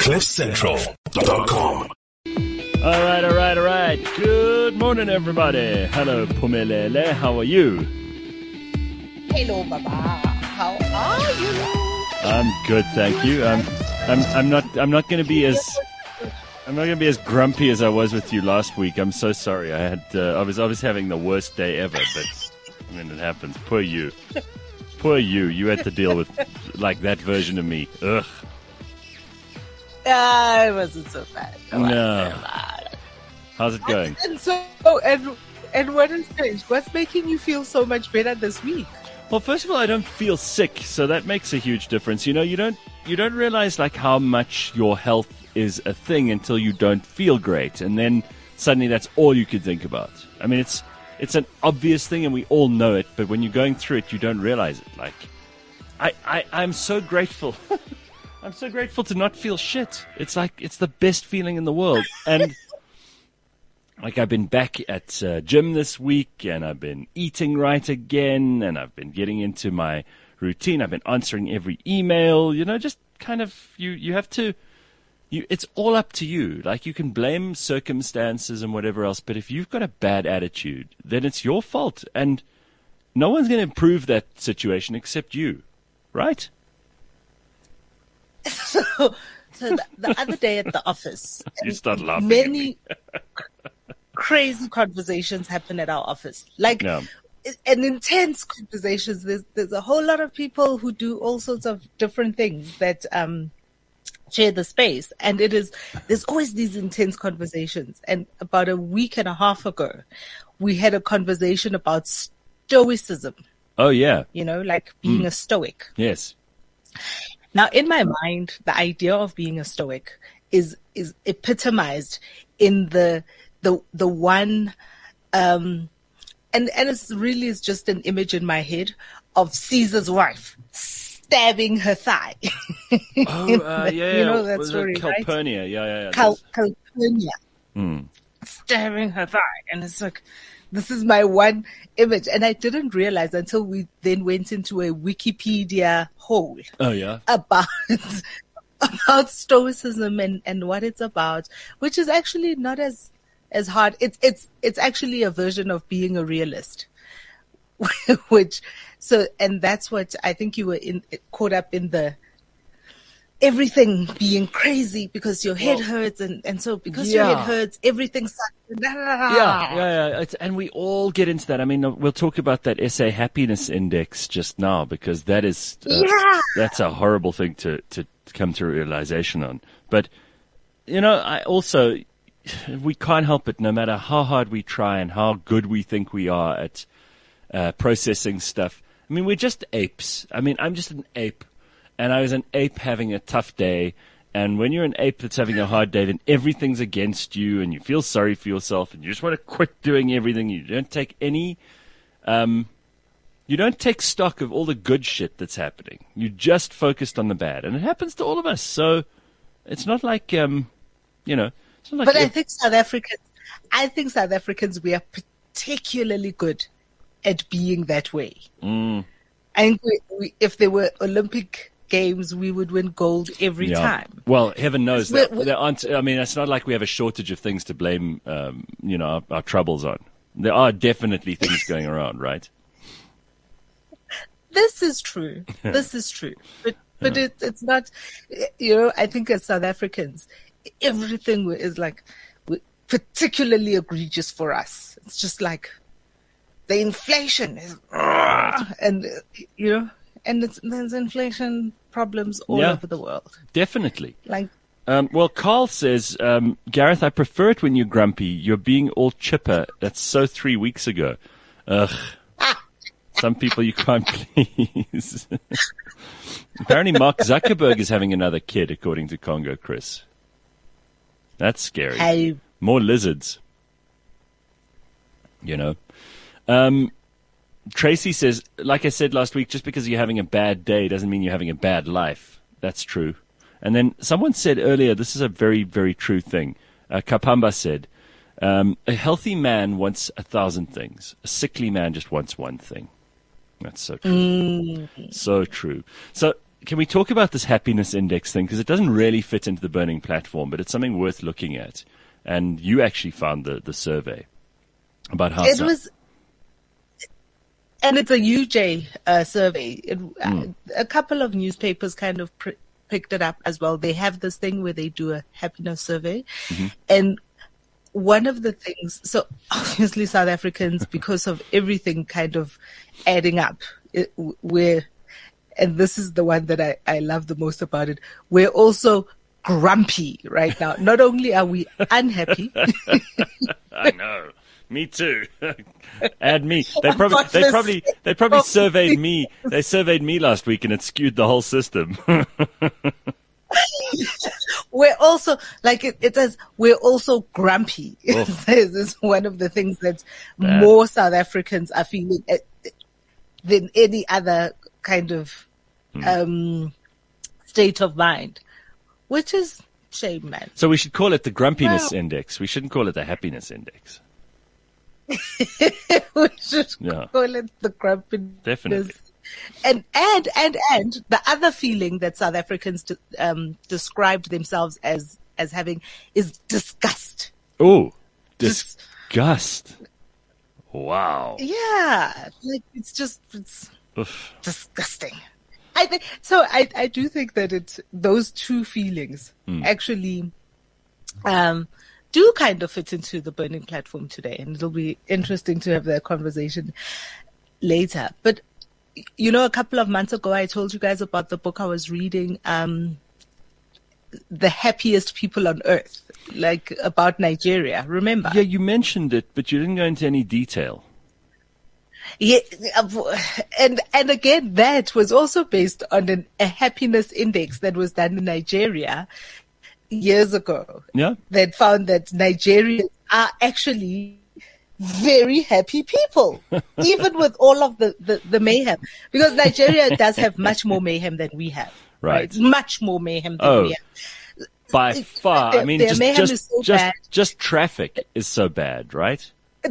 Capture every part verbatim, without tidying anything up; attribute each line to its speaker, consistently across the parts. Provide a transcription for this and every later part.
Speaker 1: cliff central dot com.
Speaker 2: All right, all right, all right. Good morning, everybody. Hello, Pumelele. How are you?
Speaker 3: Hello, Baba. How are you?
Speaker 2: I'm good, thank you. I'm, I'm, I'm not, I'm not going to be as, I'm not going to be as grumpy as I was with you last week. I'm so sorry. I had, uh, I was, I was having the worst day ever, but I mean, it happens. Poor you. Poor you. You had to deal with like that version of me. Ugh.
Speaker 3: Uh, it wasn't so bad. It wasn't
Speaker 2: No.
Speaker 3: so bad.
Speaker 2: How's it going?
Speaker 3: And so, and and what is strange? What's making you feel so much better this week?
Speaker 2: Well, first of all, I don't feel sick, so that makes a huge difference. You know, you don't you don't realize like how much your health is a thing until you don't feel great, and then suddenly that's all you could think about. I mean, it's it's an obvious thing, and we all know it, but when you're going through it, you don't realize it. Like, I I I'm so grateful. I'm so grateful to not feel shit. It's like it's the best feeling in the world, and. Like, I've been back at uh, gym this week, and I've been eating right again, and I've been getting into my routine. I've been answering every email, you know, just kind of, you, you have to, you, it's all up to you. Like, you can blame circumstances and whatever else, but if you've got a bad attitude, then it's your fault, and no one's going to improve that situation except you, right?
Speaker 3: So, so the, the other day at the office,
Speaker 2: You start laughing
Speaker 3: many crazy conversations happen at our office. Like,
Speaker 2: Yeah.
Speaker 3: and intense conversations. There's there's a whole lot of people who do all sorts of different things that um share the space, and it is there's always these intense conversations. And about a week and a half ago, we had a conversation about stoicism.
Speaker 2: Oh, yeah.
Speaker 3: You know, like being a stoic.
Speaker 2: Yes.
Speaker 3: Now, in my mind, the idea of being a stoic is is epitomized in the the the one, um, and and it's really is just an image in my head of Caesar's wife stabbing her thigh.
Speaker 2: Oh, uh, yeah.
Speaker 3: You know that
Speaker 2: Was it
Speaker 3: story, right?
Speaker 2: Calpurnia, yeah, yeah, yeah.
Speaker 3: Cal- Calpurnia
Speaker 2: Mm.
Speaker 3: stabbing her thigh, and it's like, this is my one image, and I didn't realize until we then went into a Wikipedia hole
Speaker 2: Oh, yeah.
Speaker 3: about about stoicism and, and what it's about, which is actually not as as hard. It's it's it's actually a version of being a realist, which so and that's what I think you were in caught up in the everything being crazy because your head
Speaker 2: Well,
Speaker 3: hurts and, and so because your head
Speaker 2: yeah.
Speaker 3: hurts everything sucks.
Speaker 2: Yeah, yeah, yeah. It's, and we all get into that. I mean, we'll talk about that S A happiness index just now because that is uh,
Speaker 3: Yeah.
Speaker 2: that's a horrible thing to, to come to realization on. But you know, I also we can't help it. No matter how hard we try and how good we think we are at uh, processing stuff. I mean, we're just apes. I mean, I'm just an ape, and I was an ape having a tough day. And when you're an ape that's having a hard day, then everything's against you, and you feel sorry for yourself, and you just want to quit doing everything. You don't take any, um, you don't take stock of all the good shit that's happening. You just focused on the bad, and it happens to all of us. So it's not like, um, you know, it's not like.
Speaker 3: But I
Speaker 2: ev-
Speaker 3: think South Africans, I think South Africans, we are particularly good at being that way.
Speaker 2: Mm.
Speaker 3: I think we, we, if there were Olympic Games, we would win gold every
Speaker 2: Yeah.
Speaker 3: time.
Speaker 2: Well, heaven knows
Speaker 3: We're-
Speaker 2: that
Speaker 3: we're-
Speaker 2: there aren't. I mean, it's not like we have a shortage of things to blame, um, you know, our, our troubles on. There are definitely things going around, right?
Speaker 3: This is true. This is true. But but it, it's not. You know, I think as South Africans, everything is like particularly egregious for us. It's just like the inflation is, and you know, and it's, there's inflation problems all
Speaker 2: Yeah.
Speaker 3: over the world.
Speaker 2: Definitely.
Speaker 3: Like.
Speaker 2: Um, well, Carl says, um, Gareth, I prefer it when you're grumpy. You're being all chipper. That's so three weeks ago. Ugh. Some people you can't please. Apparently Mark Zuckerberg is having another kid, according to Congo Chris. That's scary.
Speaker 3: Hey.
Speaker 2: More lizards. You know. Um, Tracy says, like I said last week, just because you're having a bad day doesn't mean you're having a bad life. That's true. And then someone said earlier, this is a very, very true thing. Uh, Kapamba said, um, a healthy man wants a thousand things. A sickly man just wants one thing. That's so true.
Speaker 3: Mm.
Speaker 2: So true. So can we talk about this happiness index thing? Because it doesn't really fit into the Burning Platform, but it's something worth looking at. And you actually found the, the survey about how
Speaker 3: It
Speaker 2: so-
Speaker 3: was, and it's a U J uh, survey. It,
Speaker 2: Mm.
Speaker 3: uh, a couple of newspapers kind of pr- picked it up as well. They have this thing where they do a happiness survey.
Speaker 2: Mm-hmm.
Speaker 3: And one of the things, so obviously South Africans, because of everything kind of adding up, it, we're, and this is the one that I, I love the most about it, we're also grumpy right now. Not only are we unhappy,
Speaker 2: I know. Me too. Add me. They probably, they probably, they probably surveyed me. They surveyed me last week, and it skewed the whole system.
Speaker 3: we're also like it, it says we're also grumpy. It says it's one of the things that
Speaker 2: Bad.
Speaker 3: more South Africans are feeling uh, than any other kind of
Speaker 2: Hmm.
Speaker 3: um, state of mind, which is shame, man.
Speaker 2: So we should call it the grumpiness
Speaker 3: Well-
Speaker 2: index. We shouldn't call it the happiness index.
Speaker 3: we should
Speaker 2: Yeah.
Speaker 3: call it the grumpiness.
Speaker 2: Definitely.
Speaker 3: And and and and the other feeling that South Africans de- um, described themselves as as having is disgust.
Speaker 2: Oh,
Speaker 3: Dis-
Speaker 2: disgust. Wow.
Speaker 3: Yeah, like it's just it's
Speaker 2: Oof.
Speaker 3: disgusting. I think so. I I do think that it those two feelings actually um do kind of fit into the Burning Platform today, and it'll be interesting to have that conversation later. But you know, a couple of months ago, I told you guys about the book I was reading, um, The Happiest People on Earth, like about Nigeria. Remember?
Speaker 2: Yeah, you mentioned it, but you didn't go into any detail.
Speaker 3: Yeah, and and again, that was also based on an, a happiness index that was done in Nigeria years ago.
Speaker 2: Yeah?
Speaker 3: That found that Nigerians are actually very happy people, even with all of the, the, the mayhem. Because Nigeria does have much more mayhem than we have.
Speaker 2: Right.
Speaker 3: Much more mayhem than
Speaker 2: Oh.
Speaker 3: we have.
Speaker 2: By far.
Speaker 3: Their-
Speaker 2: I mean,
Speaker 3: their
Speaker 2: just,
Speaker 3: mayhem
Speaker 2: just,
Speaker 3: is so
Speaker 2: just,
Speaker 3: bad.
Speaker 2: just traffic is so bad, right?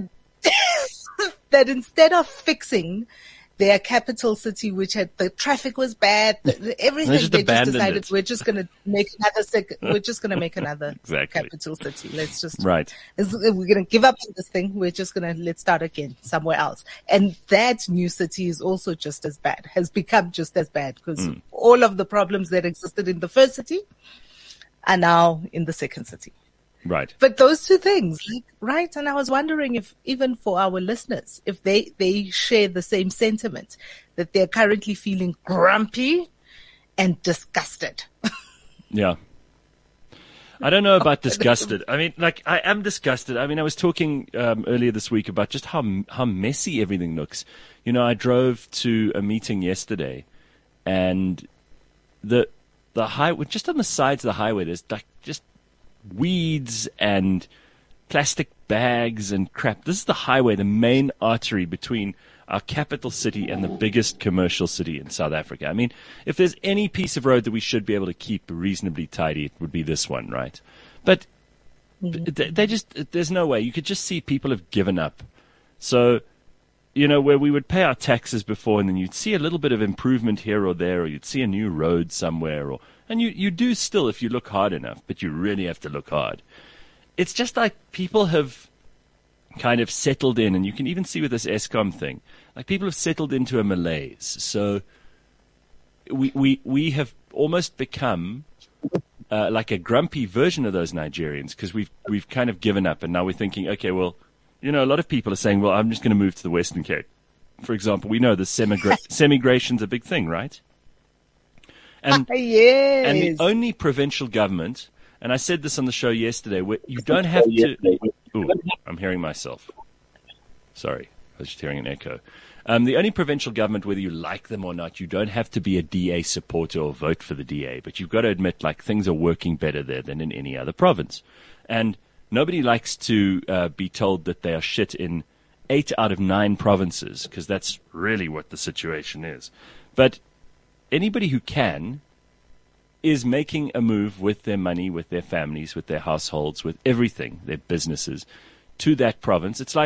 Speaker 3: That instead of fixing their capital city, which had the traffic was bad, the, the- everything,
Speaker 2: They just
Speaker 3: they just
Speaker 2: abandoned
Speaker 3: decided
Speaker 2: it.
Speaker 3: we're just going to make another sec- we're just going to make another
Speaker 2: Exactly.
Speaker 3: capital city. Let's just
Speaker 2: Right.
Speaker 3: it's- we're going to give up on this thing. We're just going to let's start again somewhere else. And that new city is also just as bad. Has become just as bad because
Speaker 2: Hmm.
Speaker 3: all of the problems that existed in the first city are now in the second city.
Speaker 2: Right.
Speaker 3: But those two things, like, right? And I was wondering if even for our listeners, if they, they share the same sentiment that they're currently feeling grumpy and disgusted.
Speaker 2: Yeah. I don't know about disgusted. I mean, like, I am disgusted. I mean, I was talking um, earlier this week about just how how messy everything looks. You know, I drove to a meeting yesterday, and the the highway, just on the sides of the highway, there's like just weeds and plastic bags and crap. This is the highway, the main artery between our capital city and the biggest commercial city in South Africa. I mean, if there's any piece of road that we should be able to keep reasonably tidy, it would be this one, right? But they they just, there's no way. You could just see people have given up. So, you know, where we would pay our taxes before and then you'd see a little bit of improvement here or there, or you'd see a new road somewhere, or and you, you do still if you look hard enough, but you really have to look hard. It's just like people have kind of settled in, and you can even see with this Eskom thing, like people have settled into a malaise. So we we, we have almost become uh, like a grumpy version of those Nigerians because we've, we've kind of given up, and now we're thinking, okay, well, you know, a lot of people are saying, well, I'm just going to move to the Western Cape. For example, we know the semigra- semigration's a big thing, right? And
Speaker 3: yes.
Speaker 2: and the only provincial government, and I said this on the show yesterday, where you don't have to. Ooh, I'm hearing myself. Sorry, I was just hearing an echo. Um, the only provincial government, whether you like them or not, you don't have to be a D A supporter or vote for the D A, but you've got to admit, like, things are working better there than in any other province. And nobody likes to uh, be told that they are shit in eight out of nine provinces, because that's really what the situation is. But anybody who can is making a move with their money, with their families, with their households, with everything, their businesses, to that province. It's like,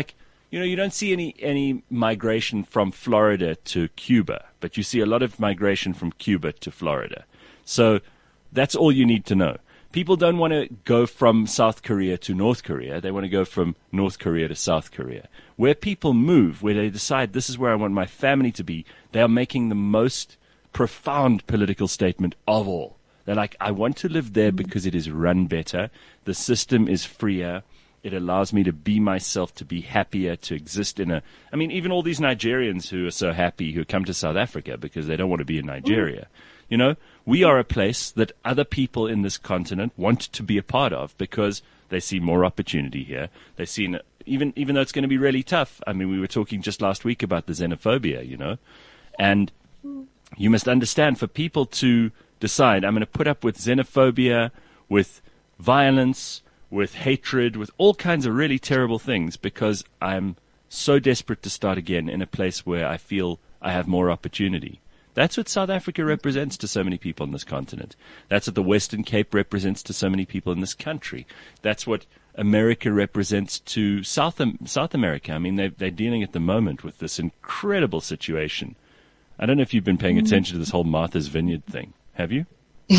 Speaker 2: you know, you don't see any, any migration from Florida to Cuba, but you see a lot of migration from Cuba to Florida. So that's all you need to know. People don't want to go from South Korea to North Korea. They want to go from North Korea to South Korea. Where people move, where they decide this is where I want my family to be, they are making the most profound political statement of all. They're like, I want to live there because it is run better. The system is freer. It allows me to be myself, to be happier, to exist in a... I mean, even all these Nigerians who are so happy who come to South Africa because they don't want to be in Nigeria. You know, we are a place that other people in this continent want to be a part of because they see more opportunity here. They see, even even though it's going to be really tough. I mean, we were talking just last week about the xenophobia, you know, and you must understand, for people to decide, I'm going to put up with xenophobia, with violence, with hatred, with all kinds of really terrible things because I'm so desperate to start again in a place where I feel I have more opportunity. That's what South Africa represents to so many people in this continent. That's what the Western Cape represents to so many people in this country. That's what America represents to South South America. I mean, they, they're dealing at the moment with this incredible situation. I don't know if you've been paying attention to this whole Martha's Vineyard thing. Have you?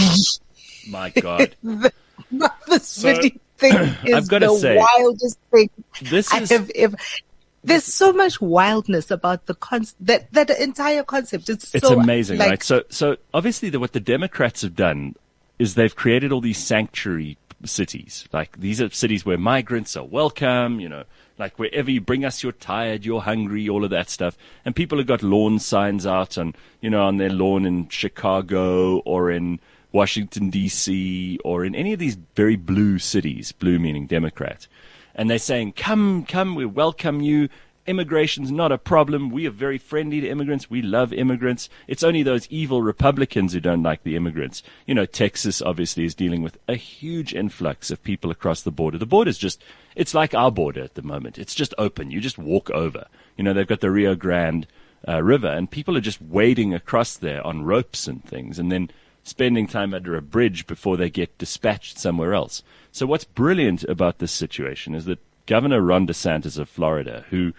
Speaker 2: My God.
Speaker 3: the Martha's
Speaker 2: So,
Speaker 3: Vineyard thing is
Speaker 2: I've gotta
Speaker 3: the
Speaker 2: say,
Speaker 3: wildest thing
Speaker 2: this
Speaker 3: I
Speaker 2: is-
Speaker 3: have ever... There's so much wildness about the con- that that entire concept. It's
Speaker 2: It's
Speaker 3: so
Speaker 2: amazing,
Speaker 3: like,
Speaker 2: right? So, so obviously, the, what the Democrats have done is they've created all these sanctuary cities. Like, these are cities where migrants are welcome. You know, like wherever you bring us, you're tired, you're hungry, all of that stuff. And people have got lawn signs out on, you know, on their lawn in Chicago or in Washington D C or in any of these very blue cities. Blue meaning Democrat. And they're saying, come, come, we welcome you. Immigration's not a problem. We are very friendly to immigrants. We love immigrants. It's only those evil Republicans who don't like the immigrants. You know, Texas obviously is dealing with a huge influx of people across the border. The border's just, it's like our border at the moment. It's just open. You just walk over. You know, they've got the Rio Grande uh, River, and people are just wading across there on ropes and things, and then spending time under a bridge before they get dispatched somewhere else. So what's brilliant about this situation is that Governor Ron DeSantis of Florida, who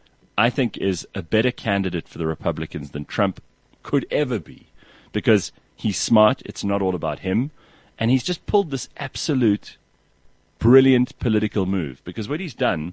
Speaker 2: I think is a better candidate for the Republicans than Trump could ever be, because he's smart, it's not all about him, and he's just pulled this absolute brilliant political move. Because what he's done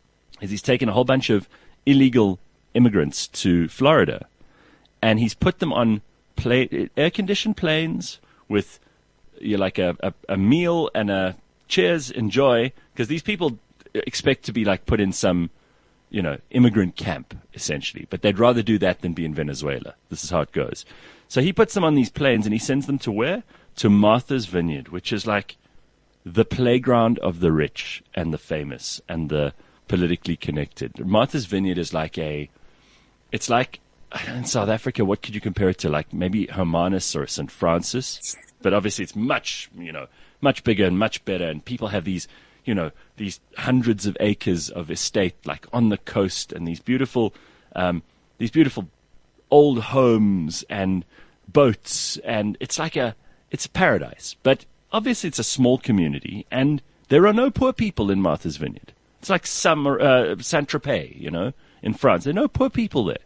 Speaker 2: is he's taken a whole bunch of illegal immigrants to Florida, and he's put them on play, air-conditioned planes with you like a, a, a meal and a cheers, enjoy, because these people expect to be like put in some, you know, immigrant camp, essentially. But they'd rather do that than be in Venezuela. This is how it goes. So he puts them on these planes and he sends them to where? To Martha's Vineyard, which is like the playground of the rich and the famous and the politically connected. Martha's Vineyard is like a, it's like, in South Africa, what could you compare it to? Like maybe Hermanus or Saint Francis? But obviously it's much, you know, much bigger and much better. And people have these, you know, these hundreds of acres of estate, like on the coast, and these beautiful, um, these beautiful old homes and boats. And it's like a, it's a paradise. But obviously it's a small community, and there are no poor people in Martha's Vineyard. It's like some, uh, Saint-Tropez, you know, in France. There are no poor people there.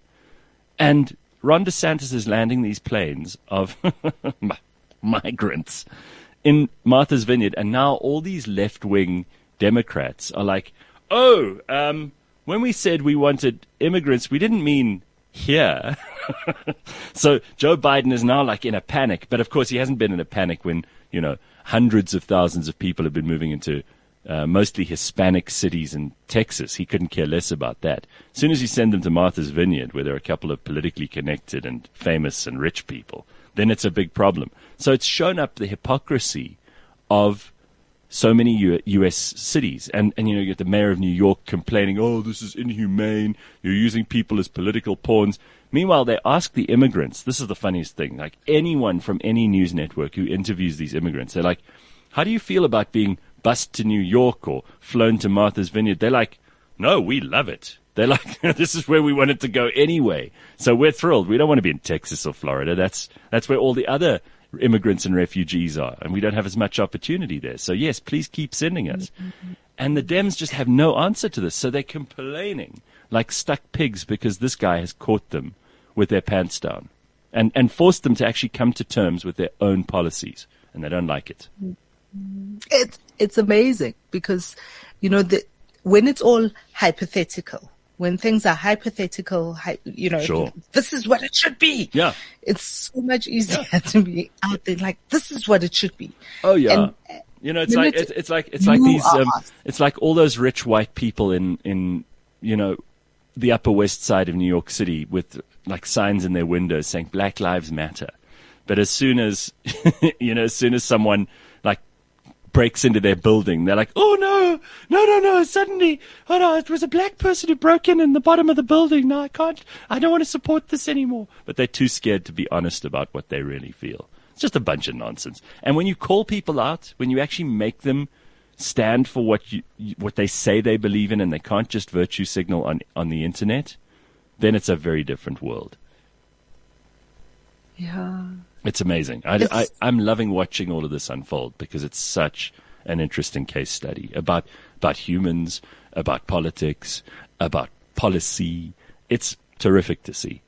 Speaker 2: And Ron DeSantis is landing these planes of migrants in Martha's Vineyard, and now all these left-wing Democrats are like, oh, um, when we said we wanted immigrants, we didn't mean here. So Joe Biden is now like in a panic, but of course he hasn't been in a panic when, you know, hundreds of thousands of people have been moving into uh, mostly Hispanic cities in Texas. He couldn't care less about that. As soon as you send them to Martha's Vineyard, where there are a couple of politically connected and famous and rich people, then it's a big problem. So it's shown up the hypocrisy of so many U- U.S. cities. And, and, you know, you get the mayor of New York complaining, oh, this is inhumane. You're using people as political pawns. Meanwhile, they ask the immigrants, this is the funniest thing, like anyone from any news network who interviews these immigrants, they're like, how do you feel about being bused to New York or flown to Martha's Vineyard? They're like, no, we love it. They're like, this is where we wanted to go anyway. So we're thrilled. We don't want to be in Texas or Florida. That's that's where all the other immigrants and refugees are, and we don't have as much opportunity there. So yes, please keep sending us. Mm-hmm. And the Dems just have no answer to this, so they're complaining like stuck pigs because this guy has caught them with their pants down and, and forced them to actually come to terms with their own policies, and they don't like it.
Speaker 3: It's, it's amazing because, you know, the, when it's all hypothetical, when things are hypothetical, you know,
Speaker 2: sure.
Speaker 3: This is what it should be.
Speaker 2: Yeah.
Speaker 3: It's so much easier yeah. to be out there like, this is what it should be.
Speaker 2: Oh, yeah. And, you know, it's like, it's, it's like, it's like these, um, it's like all those rich white people in, in, you know, the Upper West Side of New York City with like signs in their windows saying Black Lives Matter. But as soon as, you know, as soon as someone like breaks into their building, they're like, oh no, no, no, no, suddenly, oh no, it was a black person who broke in in the bottom of the building. No, I can't, I don't want to support this anymore. But they're too scared to be honest about what they really feel. It's just a bunch of nonsense. And when you call people out, when you actually make them stand for what you, what they say they believe in, and they can't just virtue signal on, on the internet, then it's a very different world.
Speaker 3: Yeah.
Speaker 2: It's amazing. I, I, I'm loving watching all of this unfold because it's such an interesting case study about, about humans, about politics, about policy. It's terrific to see.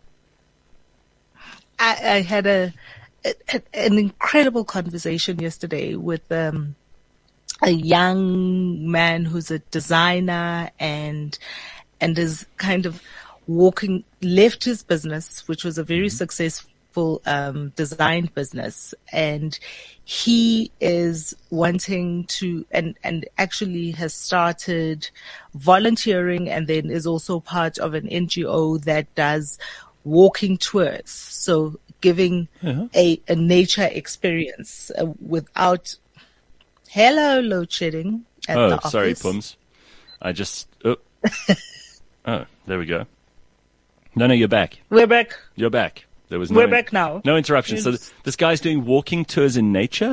Speaker 3: I, I had a, a an incredible conversation yesterday with um, a young man who's a designer and and is kind of walking, left his business, which was a very mm-hmm. successful um, design business, and he is wanting to, and, and actually has started volunteering, and then is also part of an N G O that does walking tours. So giving uh-huh. a, a nature experience uh, without, hello, load shedding. At
Speaker 2: oh,
Speaker 3: the office.
Speaker 2: Sorry, Pums. I just, oh. oh, there we go. No, no, you're back.
Speaker 3: We're back.
Speaker 2: You're back. There was no
Speaker 3: We're back now.
Speaker 2: No interruption. So th- this guy's doing walking tours in nature?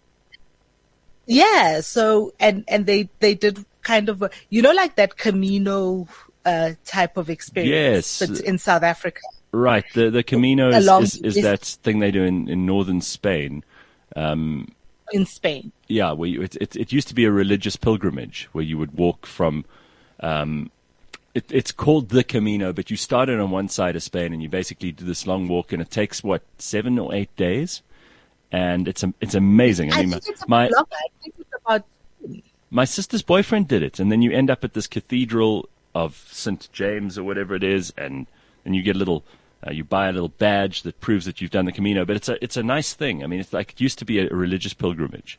Speaker 3: Yeah. So, and, and they, they did kind of, a, you know, like that Camino uh, type of experience.
Speaker 2: Yes.
Speaker 3: But in South Africa.
Speaker 2: Right. The the Camino is,
Speaker 3: Along,
Speaker 2: is, is that thing they do in, in northern Spain. Um,
Speaker 3: in Spain.
Speaker 2: Yeah. Where you, it, it, it used to be a religious pilgrimage where you would walk from, um, It, it's called the Camino, but you start it on one side of Spain and you basically do this long walk, and it takes what, seven or eight days, and it's it's amazing. I,
Speaker 3: I
Speaker 2: mean,
Speaker 3: think it's
Speaker 2: my
Speaker 3: long. I think it's about.
Speaker 2: My sister's boyfriend did it, and then you end up at this cathedral of Saint James or whatever it is, and and you get a little, uh, you buy a little badge that proves that you've done the Camino. But it's a it's a nice thing. I mean, it's like it used to be a, a religious pilgrimage.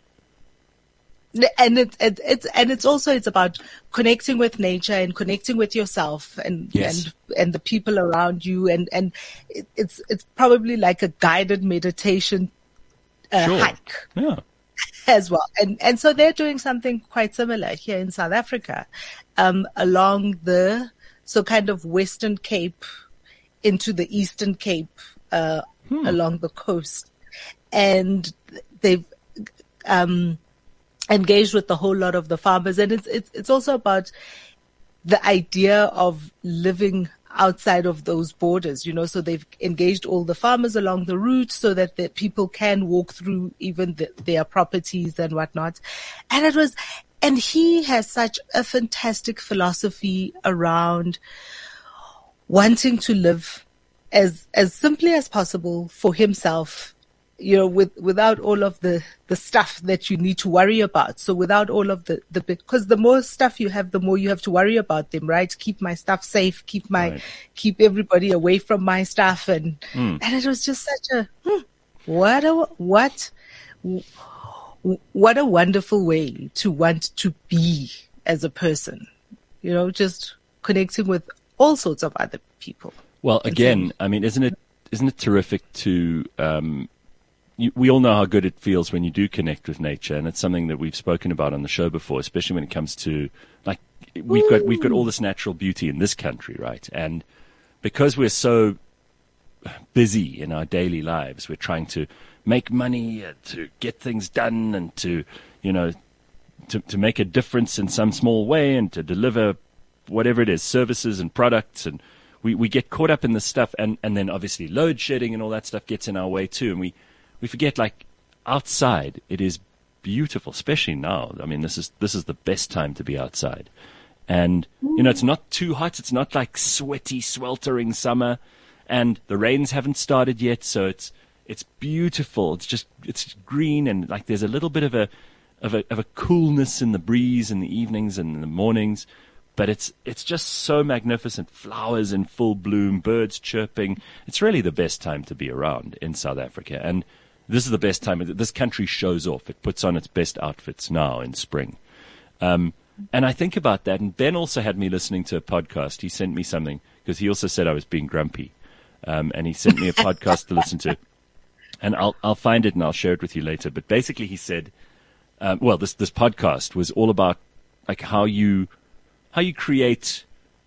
Speaker 3: And it, it, it's and it's also it's about connecting with nature and connecting with yourself and
Speaker 2: yes.
Speaker 3: and and the people around you, and and it, it's it's probably like a guided meditation uh,
Speaker 2: sure.
Speaker 3: hike
Speaker 2: yeah.
Speaker 3: as well. And and so they're doing something quite similar here in South Africa, um, along the so kind of Western Cape into the Eastern Cape uh, hmm. along the coast, and they've. Um, engaged with the whole lot of the farmers, and it's it's it's also about the idea of living outside of those borders, you know. So they've engaged all the farmers along the route so that the people can walk through even the, their properties and whatnot. And it was, and he has such a fantastic philosophy around wanting to live as as simply as possible for himself, you know, with, without all of the, the stuff that you need to worry about. So without all of the, the, because the more stuff you have, the more you have to worry about them, right? Keep my stuff safe, keep my, right. keep everybody away from my stuff. And, mm. and it was just such a, hmm, what a, what, what a wonderful way to want to be as a person, you know, just connecting with all sorts of other people.
Speaker 2: Well, again, I mean, isn't it, isn't it terrific to, um, You, we all know how good it feels when you do connect with nature, and it's something that we've spoken about on the show before, especially when it comes to, like, we've got we've got all this natural beauty in this country, right? And because we're so busy in our daily lives, we're trying to make money, uh, to get things done, and to, you know, to to make a difference in some small way, and to deliver whatever it is, services and products, and we, we get caught up in this stuff, and, and then obviously load shedding and all that stuff gets in our way too, and we we forget, like, outside, it is beautiful, especially now. I mean, this is this is the best time to be outside. And, you know, it's not too hot. It's not like sweaty, sweltering summer. And the rains haven't started yet, so it's it's beautiful. It's just it's green, and like there's a little bit of a of a of a coolness in the breeze in the evenings and in the mornings. But it's it's just so magnificent. Flowers in full bloom, birds chirping. It's really the best time to be around in South Africa. And this is the best time. This country shows off. It puts on its best outfits now in spring. Um, and I think about that. And Ben also had me listening to a podcast. He sent me something because he also said I was being grumpy. Um, and he sent me a podcast to listen to. And I'll I'll find it and I'll share it with you later. But basically he said, um, well, this this podcast was all about like how you how you create,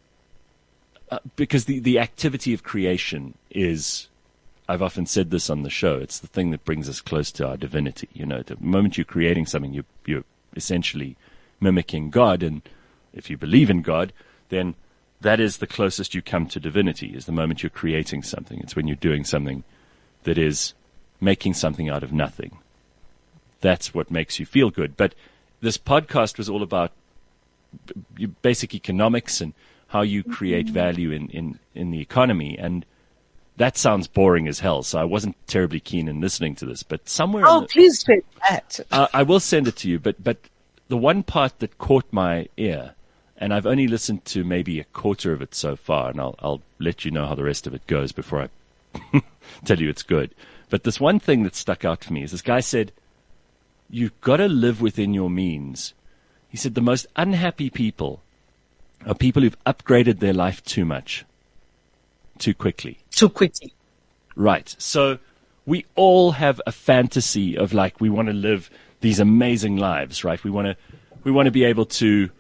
Speaker 2: uh, because the, the activity of creation is, I've often said this on the show, it's the thing that brings us close to our divinity. You know, the moment you're creating something, you, you're essentially mimicking God. And if you believe in God, then that is the closest you come to divinity, is the moment you're creating something. It's when you're doing something that is making something out of nothing. That's what makes you feel good. But this podcast was all about b- basic economics and how you create value in, in, in the economy. And that sounds boring as hell, so I wasn't terribly keen in listening to this. But somewhere...
Speaker 3: Oh,
Speaker 2: the,
Speaker 3: please take that.
Speaker 2: uh, I will send it to you, but, but the one part that caught my ear, and I've only listened to maybe a quarter of it so far, and I'll, I'll let you know how the rest of it goes before I tell you it's good. But this one thing that stuck out to me is this guy said, you've got to live within your means. He said the most unhappy people are people who've upgraded their life too much, too quickly.
Speaker 3: Too quickly.
Speaker 2: Right. So we all have a fantasy of like, we want to live these amazing lives, right? We want to, we want to be able to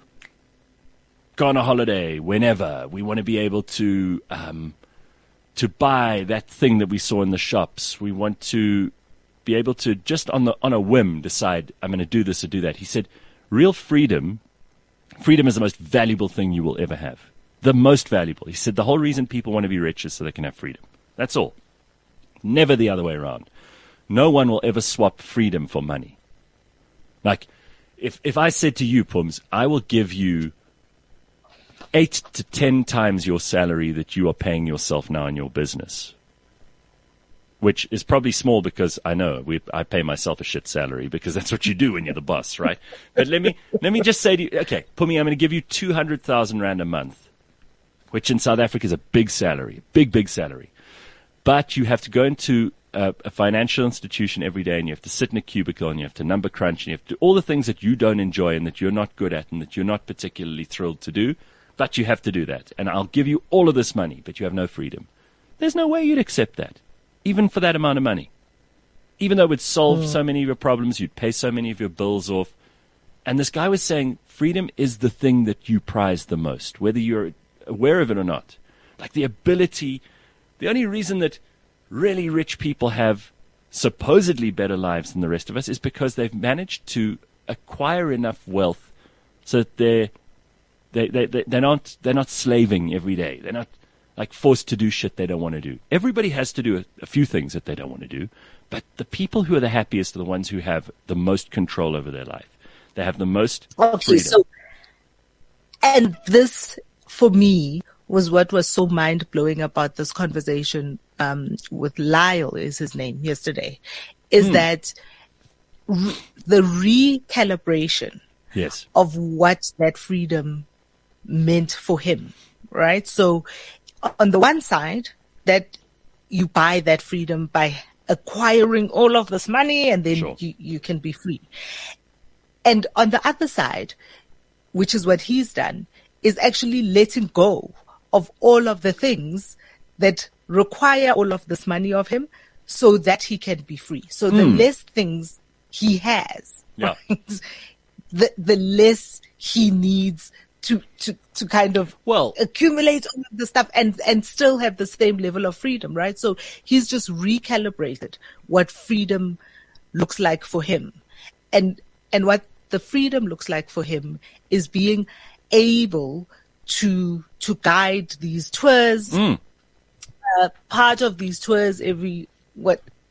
Speaker 2: go on a holiday whenever. We want to be able to, um, to buy that thing that we saw in the shops. We want to be able to just on the, on a whim decide, I'm going to do this or do that. He said, real freedom, freedom is the most valuable thing you will ever have. The most valuable. He said the whole reason people want to be rich is so they can have freedom. That's all. Never the other way around. No one will ever swap freedom for money. Like, if if I said to you, Pums, I will give you eight to ten times your salary that you are paying yourself now in your business, which is probably small because I know we, I pay myself a shit salary because that's what you do when you're the boss, right? But let me let me just say to you, okay, Pumi, I'm going to give you two hundred thousand rand a month, which in South Africa is a big salary, big, big salary. But you have to go into a, a financial institution every day, and you have to sit in a cubicle, and you have to number crunch, and you have to do all the things that you don't enjoy and that you're not good at and that you're not particularly thrilled to do, but you have to do that. And I'll give you all of this money, but you have no freedom. There's no way you'd accept that, even for that amount of money. Even though it would solve mm. so many of your problems, you'd pay so many of your bills off. And this guy was saying freedom is the thing that you prize the most, whether you're aware of it or not. Like the ability, the only reason that really rich people have supposedly better lives than the rest of us is because they've managed to acquire enough wealth so that they're, they, they, they, they're not, they're not slaving every day. They're not like forced to do shit they don't want to do. Everybody has to do a, a few things that they don't want to do, but the people who are the happiest are the ones who have the most control over their life. They have the most
Speaker 3: okay,
Speaker 2: freedom.
Speaker 3: So, and this, for me, was what was so mind-blowing about this conversation um, with Lyle, is his name, yesterday, is hmm. that re- the recalibration
Speaker 2: yes.
Speaker 3: of what that freedom meant for him, right? So on the one side, that you buy that freedom by acquiring all of this money, and then
Speaker 2: sure.
Speaker 3: you, you can be free. And on the other side, which is what he's done, is actually letting go of all of the things that require all of this money of him so that he can be free. So the
Speaker 2: mm.
Speaker 3: less things he has,
Speaker 2: yeah.
Speaker 3: right, the, the less he needs to, to, to kind of
Speaker 2: well,
Speaker 3: accumulate all of the stuff and, and still have the same level of freedom, right? So he's just recalibrated what freedom looks like for him. And, and what the freedom looks like for him is being able to, to guide these tours.
Speaker 2: Mm.
Speaker 3: Uh, part of these tours every, what,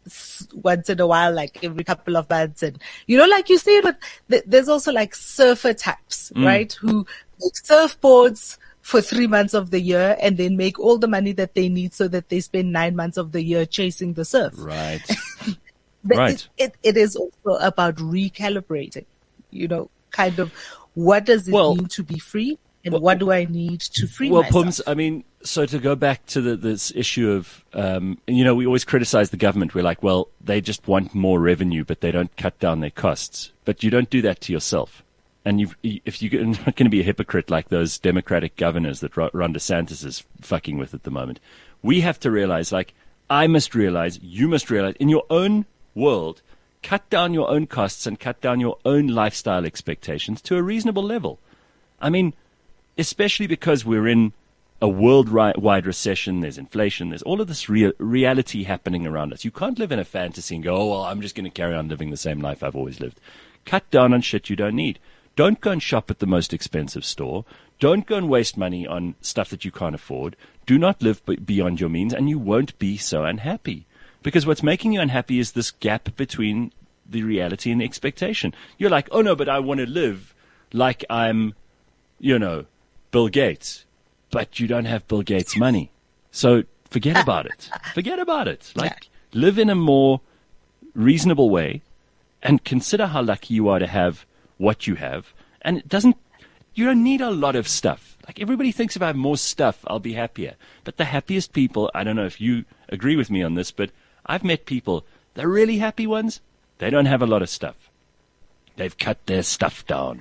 Speaker 3: once in a while, like every couple of months. And, you know, like you see it with, there's also like surfer types, mm. right? Who make surfboards for three months of the year and then make all the money that they need so that they spend nine months of the year chasing the surf.
Speaker 2: Right. right.
Speaker 3: It, it, it is also about recalibrating, you know, kind of what does it well, mean to be free? And well, what do I need to free
Speaker 2: well,
Speaker 3: myself?
Speaker 2: Well, Pums, I mean, so to go back to the, this issue of, um, you know, we always criticize the government. We're like, well, they just want more revenue, but they don't cut down their costs. But you don't do that to yourself. And you've, if you're not going to be a hypocrite like those Democratic governors that Ron DeSantis is fucking with at the moment, we have to realize, like, I must realize, you must realize, in your own world, cut down your own costs and cut down your own lifestyle expectations to a reasonable level. I mean, especially because we're in a worldwide recession, there's inflation, there's all of this rea- reality happening around us. You can't live in a fantasy and go, oh, well, I'm just going to carry on living the same life I've always lived. Cut down on shit you don't need. Don't go and shop at the most expensive store. Don't go and waste money on stuff that you can't afford. Do not live b- beyond your means, and you won't be so unhappy. Because what's making you unhappy is this gap between the reality and the expectation. You're like, oh, no, but I want to live like I'm, you know, Bill Gates, but you don't have Bill Gates' money. So forget about it. Forget about it. Like, live in a more reasonable way and consider how lucky you are to have what you have. And it doesn't, you don't need a lot of stuff. Like, everybody thinks if I have more stuff, I'll be happier. But the happiest people, I don't know if you agree with me on this, but I've met people, the really happy ones, they don't have a lot of stuff. They've cut their stuff down.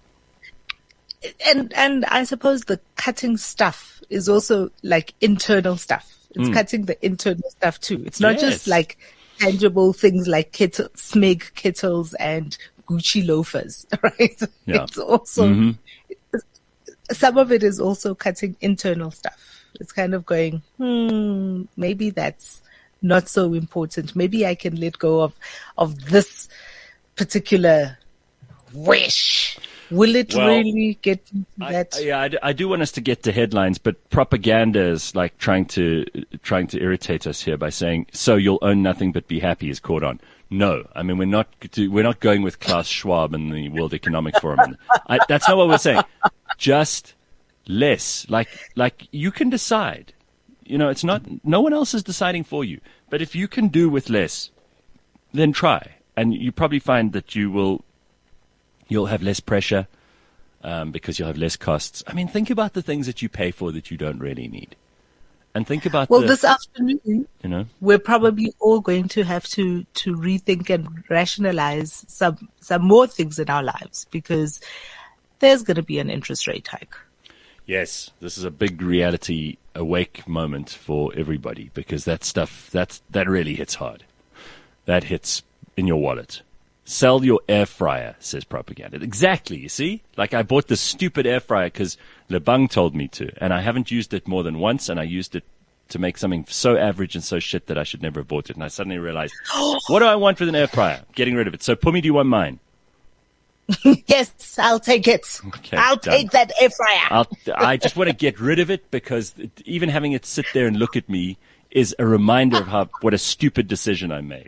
Speaker 3: And and I suppose the cutting stuff is also like internal stuff. It's mm. cutting the internal stuff too. It's not yes. just like tangible things like kittle, Smeg kittles and Gucci loafers, right? Yeah. It's also, mm-hmm. some of it is also cutting internal stuff. It's kind of going, hmm, maybe that's not so important. Maybe I can let go of, of this particular wish. Will it well, really get that?
Speaker 2: I, yeah, I do, I do want us to get to headlines, but propaganda is like trying to trying to irritate us here by saying, "So you'll own nothing but be happy" is caught on. No, I mean we're not we're not going with Klaus Schwab and the World Economic Forum. I, that's not what we're saying. Just less. Like like you can decide. You know, it's not. No one else is deciding for you. But if you can do with less, then try, and you probably find that you will. You'll have less pressure um, because you'll have less costs. I mean, think about the things that you pay for that you don't really need. And think about
Speaker 3: well,
Speaker 2: the,
Speaker 3: this afternoon, you
Speaker 2: know,
Speaker 3: we're probably all going to have to, to rethink and rationalize some, some more things in our lives because there's going to be an interest rate hike.
Speaker 2: Yes, this is a big reality awake moment for everybody because that stuff, that, that really hits hard. That hits in your wallet. Sell your air fryer, says propaganda. Exactly, you see? Like I bought this stupid air fryer because Lebang told me to, and I haven't used it more than once, and I used it to make something so average and so shit that I should never have bought it. And I suddenly realized, what do I want with an air fryer? Getting rid of it. So, Pumi, do you want mine?
Speaker 3: Yes, I'll take it. Okay, I'll done. take that air fryer.
Speaker 2: I'll, I just want to get rid of it because it, even having it sit there and look at me is a reminder of how what a stupid decision I made.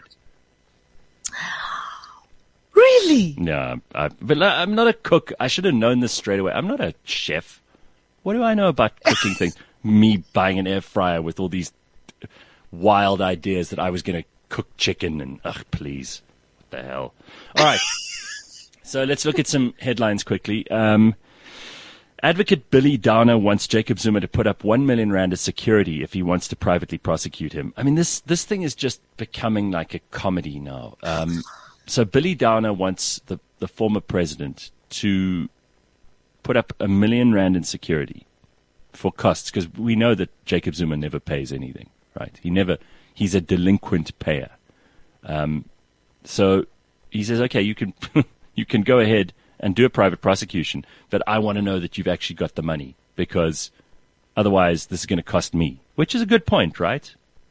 Speaker 3: Really?
Speaker 2: Yeah, I, but I'm not a cook. I should have known this straight away. I'm not a chef. What do I know about cooking things? Me buying an air fryer with all these wild ideas that I was going to cook chicken and, ugh, please. What the hell? All right. So let's look at some headlines quickly. Um, Advocate Billy Downer wants Jacob Zuma to put up one million rand as security if he wants to privately prosecute him. I mean, this, this thing is just becoming like a comedy now. Um, So Billy Downer wants the, the former president to put up a million rand in security for costs because we know that Jacob Zuma never pays anything, right? He never, he's a delinquent payer. Um, so he says, okay, you can, you can go ahead and do a private prosecution, but I want to know that you've actually got the money because otherwise this is going to cost me, which is a good point, right?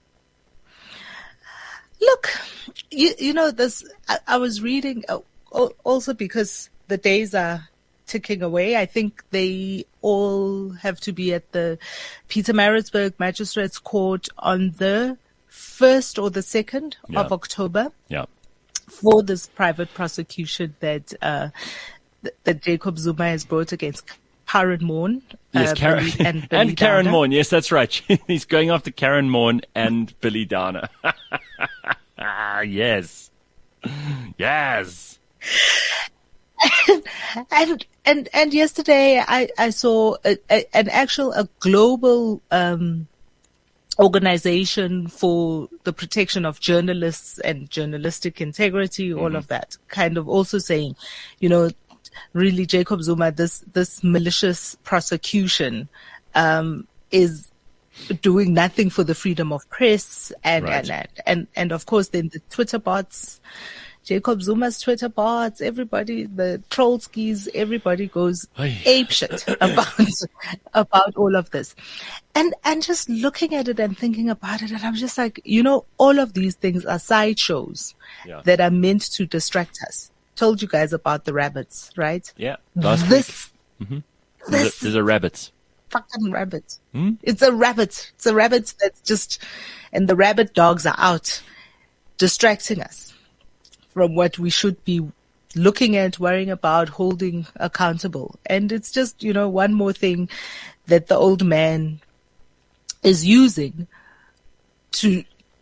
Speaker 3: Look, you you know this. I, I was reading uh, also because the days are ticking away. I think they all have to be at the Pietermaritzburg Magistrates Court on the first or the second
Speaker 2: Yeah.
Speaker 3: of October
Speaker 2: Yeah.
Speaker 3: for this private prosecution that uh, th- that Jacob Zuma has brought against Karen Moon.
Speaker 2: Yes,
Speaker 3: uh,
Speaker 2: Karen,
Speaker 3: Billy-
Speaker 2: and,
Speaker 3: Billy
Speaker 2: Karen
Speaker 3: Downer.
Speaker 2: Moore. Yes, that's right. He's going after Karen Moore and Billy Downer. Yes. Yes.
Speaker 3: And and and yesterday I I saw a, a, an actual a global um, organization for the protection of journalists and journalistic integrity, all
Speaker 2: Mm-hmm.
Speaker 3: of that, kind of also saying, you know, really Jacob Zuma, this this malicious prosecution um, is doing nothing for the freedom of press, and
Speaker 2: Right.
Speaker 3: and, and and and of course then the Twitter bots. Jacob Zuma's Twitter bots, everybody, the Trollskis, everybody goes
Speaker 2: Ay.
Speaker 3: apeshit about about all of this, and and just looking at it and thinking about it, and I'm just like, you know, all of these things are sideshows
Speaker 2: Yeah.
Speaker 3: that are meant to distract us. Told you guys about the rabbits, right?
Speaker 2: Yeah. Last week.
Speaker 3: This
Speaker 2: There's
Speaker 3: this
Speaker 2: a, there's a rabbit.
Speaker 3: fucking rabbit.
Speaker 2: Hmm?
Speaker 3: It's a rabbit. It's a rabbit that's just, and the rabbit dogs are out distracting us from what we should be looking at, worrying about, holding accountable. And it's just, you know, one more thing that the old man is using to,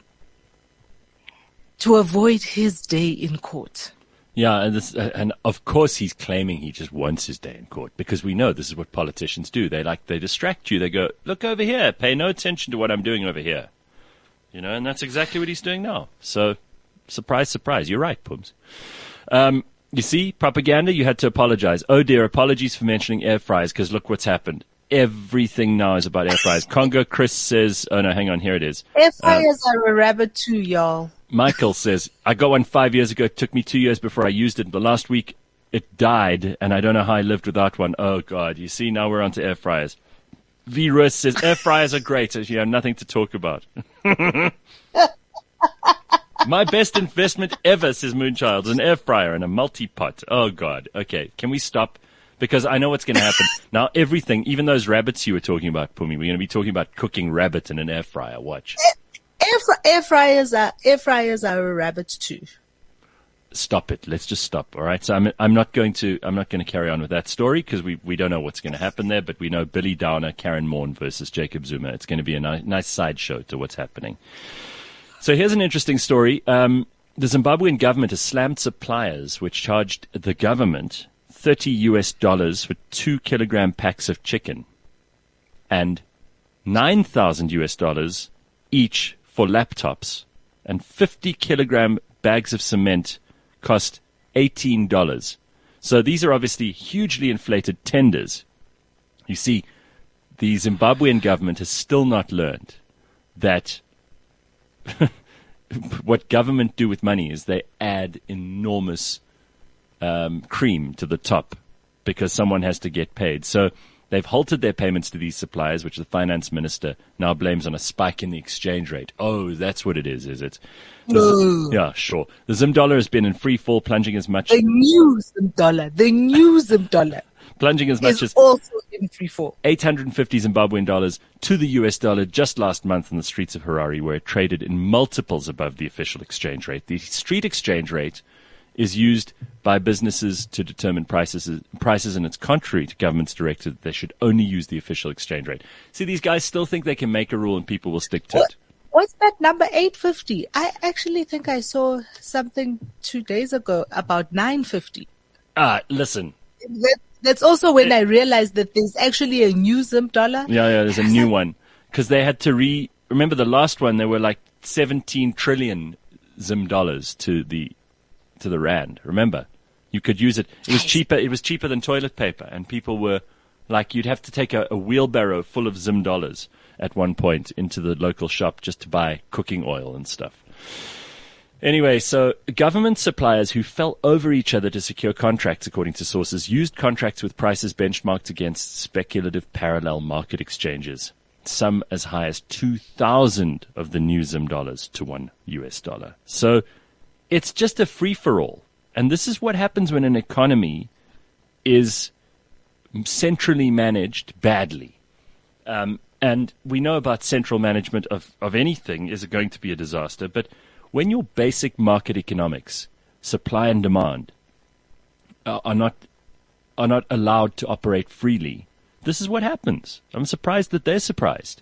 Speaker 3: to avoid his day in court.
Speaker 2: Yeah, and, this, uh, and of course he's claiming he just wants his day in court, because we know this is what politicians do. They like, they distract you. They go, look over here, pay no attention to what I'm doing over here. You know, and that's exactly what he's doing now. So, surprise, surprise. You're right, Pums. Um, you see, propaganda, you had to apologize. Oh dear, apologies for mentioning air fryers, because look what's happened. Everything now is about air fryers. Congo Chris says, oh no, hang on, here it is.
Speaker 3: Air fryers are a rabbit too, y'all.
Speaker 2: Michael says, I got one five years ago. It took me two years before I used it. The last week it died, and I don't know how I lived without one. Oh, God. You see, now we're on to air fryers. V. Russ says, air fryers are great. You have nothing to talk about. My best investment ever, says Moonchild, is an air fryer and a multi-pot. Oh, God. Okay, can we stop? Because I know what's going to happen. Now, everything, even those rabbits you were talking about, Pumi, we're going to be talking about cooking rabbit in an air fryer. Watch.
Speaker 3: Air, fr- air fryers are air fryers are a rabbit too.
Speaker 2: Stop it. Let's just stop. All right. So I'm I'm not going to I'm not going to carry on with that story, because we, we don't know what's going to happen there, but we know Billy Downer, Karen Moore versus Jacob Zuma. It's going to be a ni- nice sideshow to what's happening. So here's an interesting story. Um, the Zimbabwean government has slammed suppliers which charged the government thirty U S dollars for two kilogram packs of chicken, and nine thousand U S dollars each for laptops, and fifty kilogram bags of cement cost eighteen dollars. So these are obviously hugely inflated tenders. You see, the Zimbabwean government has still not learned that what government do with money is they add enormous um, cream to the top, because someone has to get paid. So they've halted their payments to these suppliers, which the finance minister now blames on a spike in the exchange rate. Oh, that's what it is, is it? The Z- yeah, sure. The Zim dollar has been in free fall, plunging as much
Speaker 3: The new Zim dollar, the new Zim dollar
Speaker 2: plunging as much
Speaker 3: is
Speaker 2: as
Speaker 3: also in free fall.
Speaker 2: eight hundred fifty Zimbabwean dollars to the U S dollar just last month in the streets of Harare, where it traded in multiples above the official exchange rate. The street exchange rate is used by businesses to determine prices, prices, and it's contrary to government's directive that they should only use the official exchange rate. See, these guys still think they can make a rule and people will stick to it.
Speaker 3: What's that number eight fifty? I actually think I saw something two days ago about nine fifty.
Speaker 2: Ah, listen.
Speaker 3: That, that's also when I realized that there's actually a new Zim dollar.
Speaker 2: Yeah, yeah, there's a new one. Because they had to re... Remember the last one, there were like seventeen trillion Zim dollars to the to the rand. Remember? You could use it. It was cheaper. It was cheaper than toilet paper. And people were like, you'd have to take a, a wheelbarrow full of Zim dollars at one point into the local shop just to buy cooking oil and stuff. Anyway, so government suppliers who fell over each other to secure contracts, according to sources, used contracts with prices benchmarked against speculative parallel market exchanges, some as high as two thousand of the new Zim dollars to one U S dollar. So it's just a free-for-all. And this is what happens when an economy is centrally managed badly. Um, And we know about central management of, of anything is going to be a disaster. But when your basic market economics, supply and demand, uh, are not are not allowed to operate freely, this is what happens. I'm surprised that they're surprised.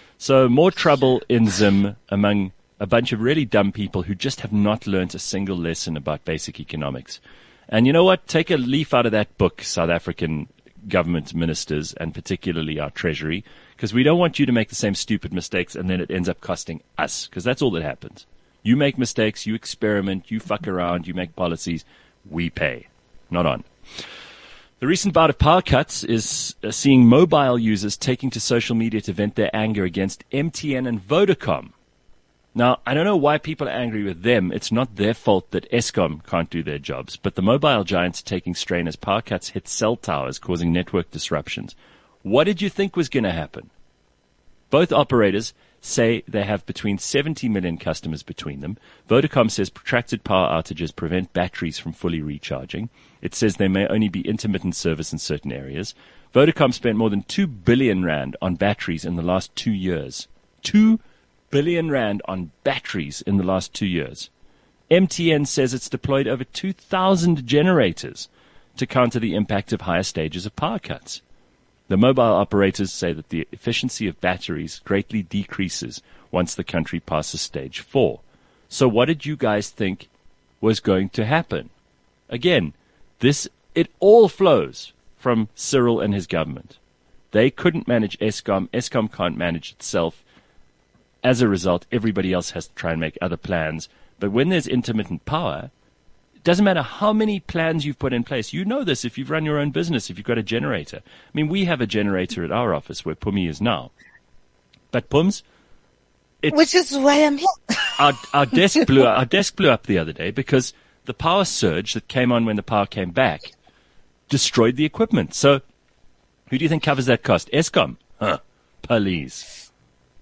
Speaker 2: So more trouble in Zim among a bunch of really dumb people who just have not learned a single lesson about basic economics. And you know what? Take a leaf out of that book, South African government ministers, and particularly our treasury, because we don't want you to make the same stupid mistakes and then it ends up costing us, because that's all that happens. You make mistakes, you experiment, you fuck around, you make policies, we pay. Not on. The recent bout of power cuts is uh, seeing mobile users taking to social media to vent their anger against M T N and Vodacom. Now, I don't know why people are angry with them. It's not their fault that Eskom can't do their jobs, but the mobile giants are taking strain as power cuts hit cell towers, causing network disruptions. What did you think was going to happen? Both operators say they have between seventy million customers between them. Vodacom says protracted power outages prevent batteries from fully recharging. It says there may only be intermittent service in certain areas. Vodacom spent more than two billion rand on batteries in the last two years. two billion rand on batteries in the last two years. M T N says it's deployed over two thousand generators to counter the impact of higher stages of power cuts. The mobile operators say that the efficiency of batteries greatly decreases once the country passes stage four. So what did you guys think was going to happen? Again, this, it all flows from Cyril and his government. They couldn't manage Eskom. Eskom can't manage itself. As a result, everybody else has to try and make other plans. But when there's intermittent power, it doesn't matter how many plans you've put in place. You know this if you've run your own business, if you've got a generator. I mean, we have a generator at our office where Pumi is now. But Pums, it's,
Speaker 3: which is why I'm here.
Speaker 2: our, our desk blew our desk blew up the other day because the power surge that came on when the power came back destroyed the equipment. So who do you think covers that cost? Eskom? Huh. Police.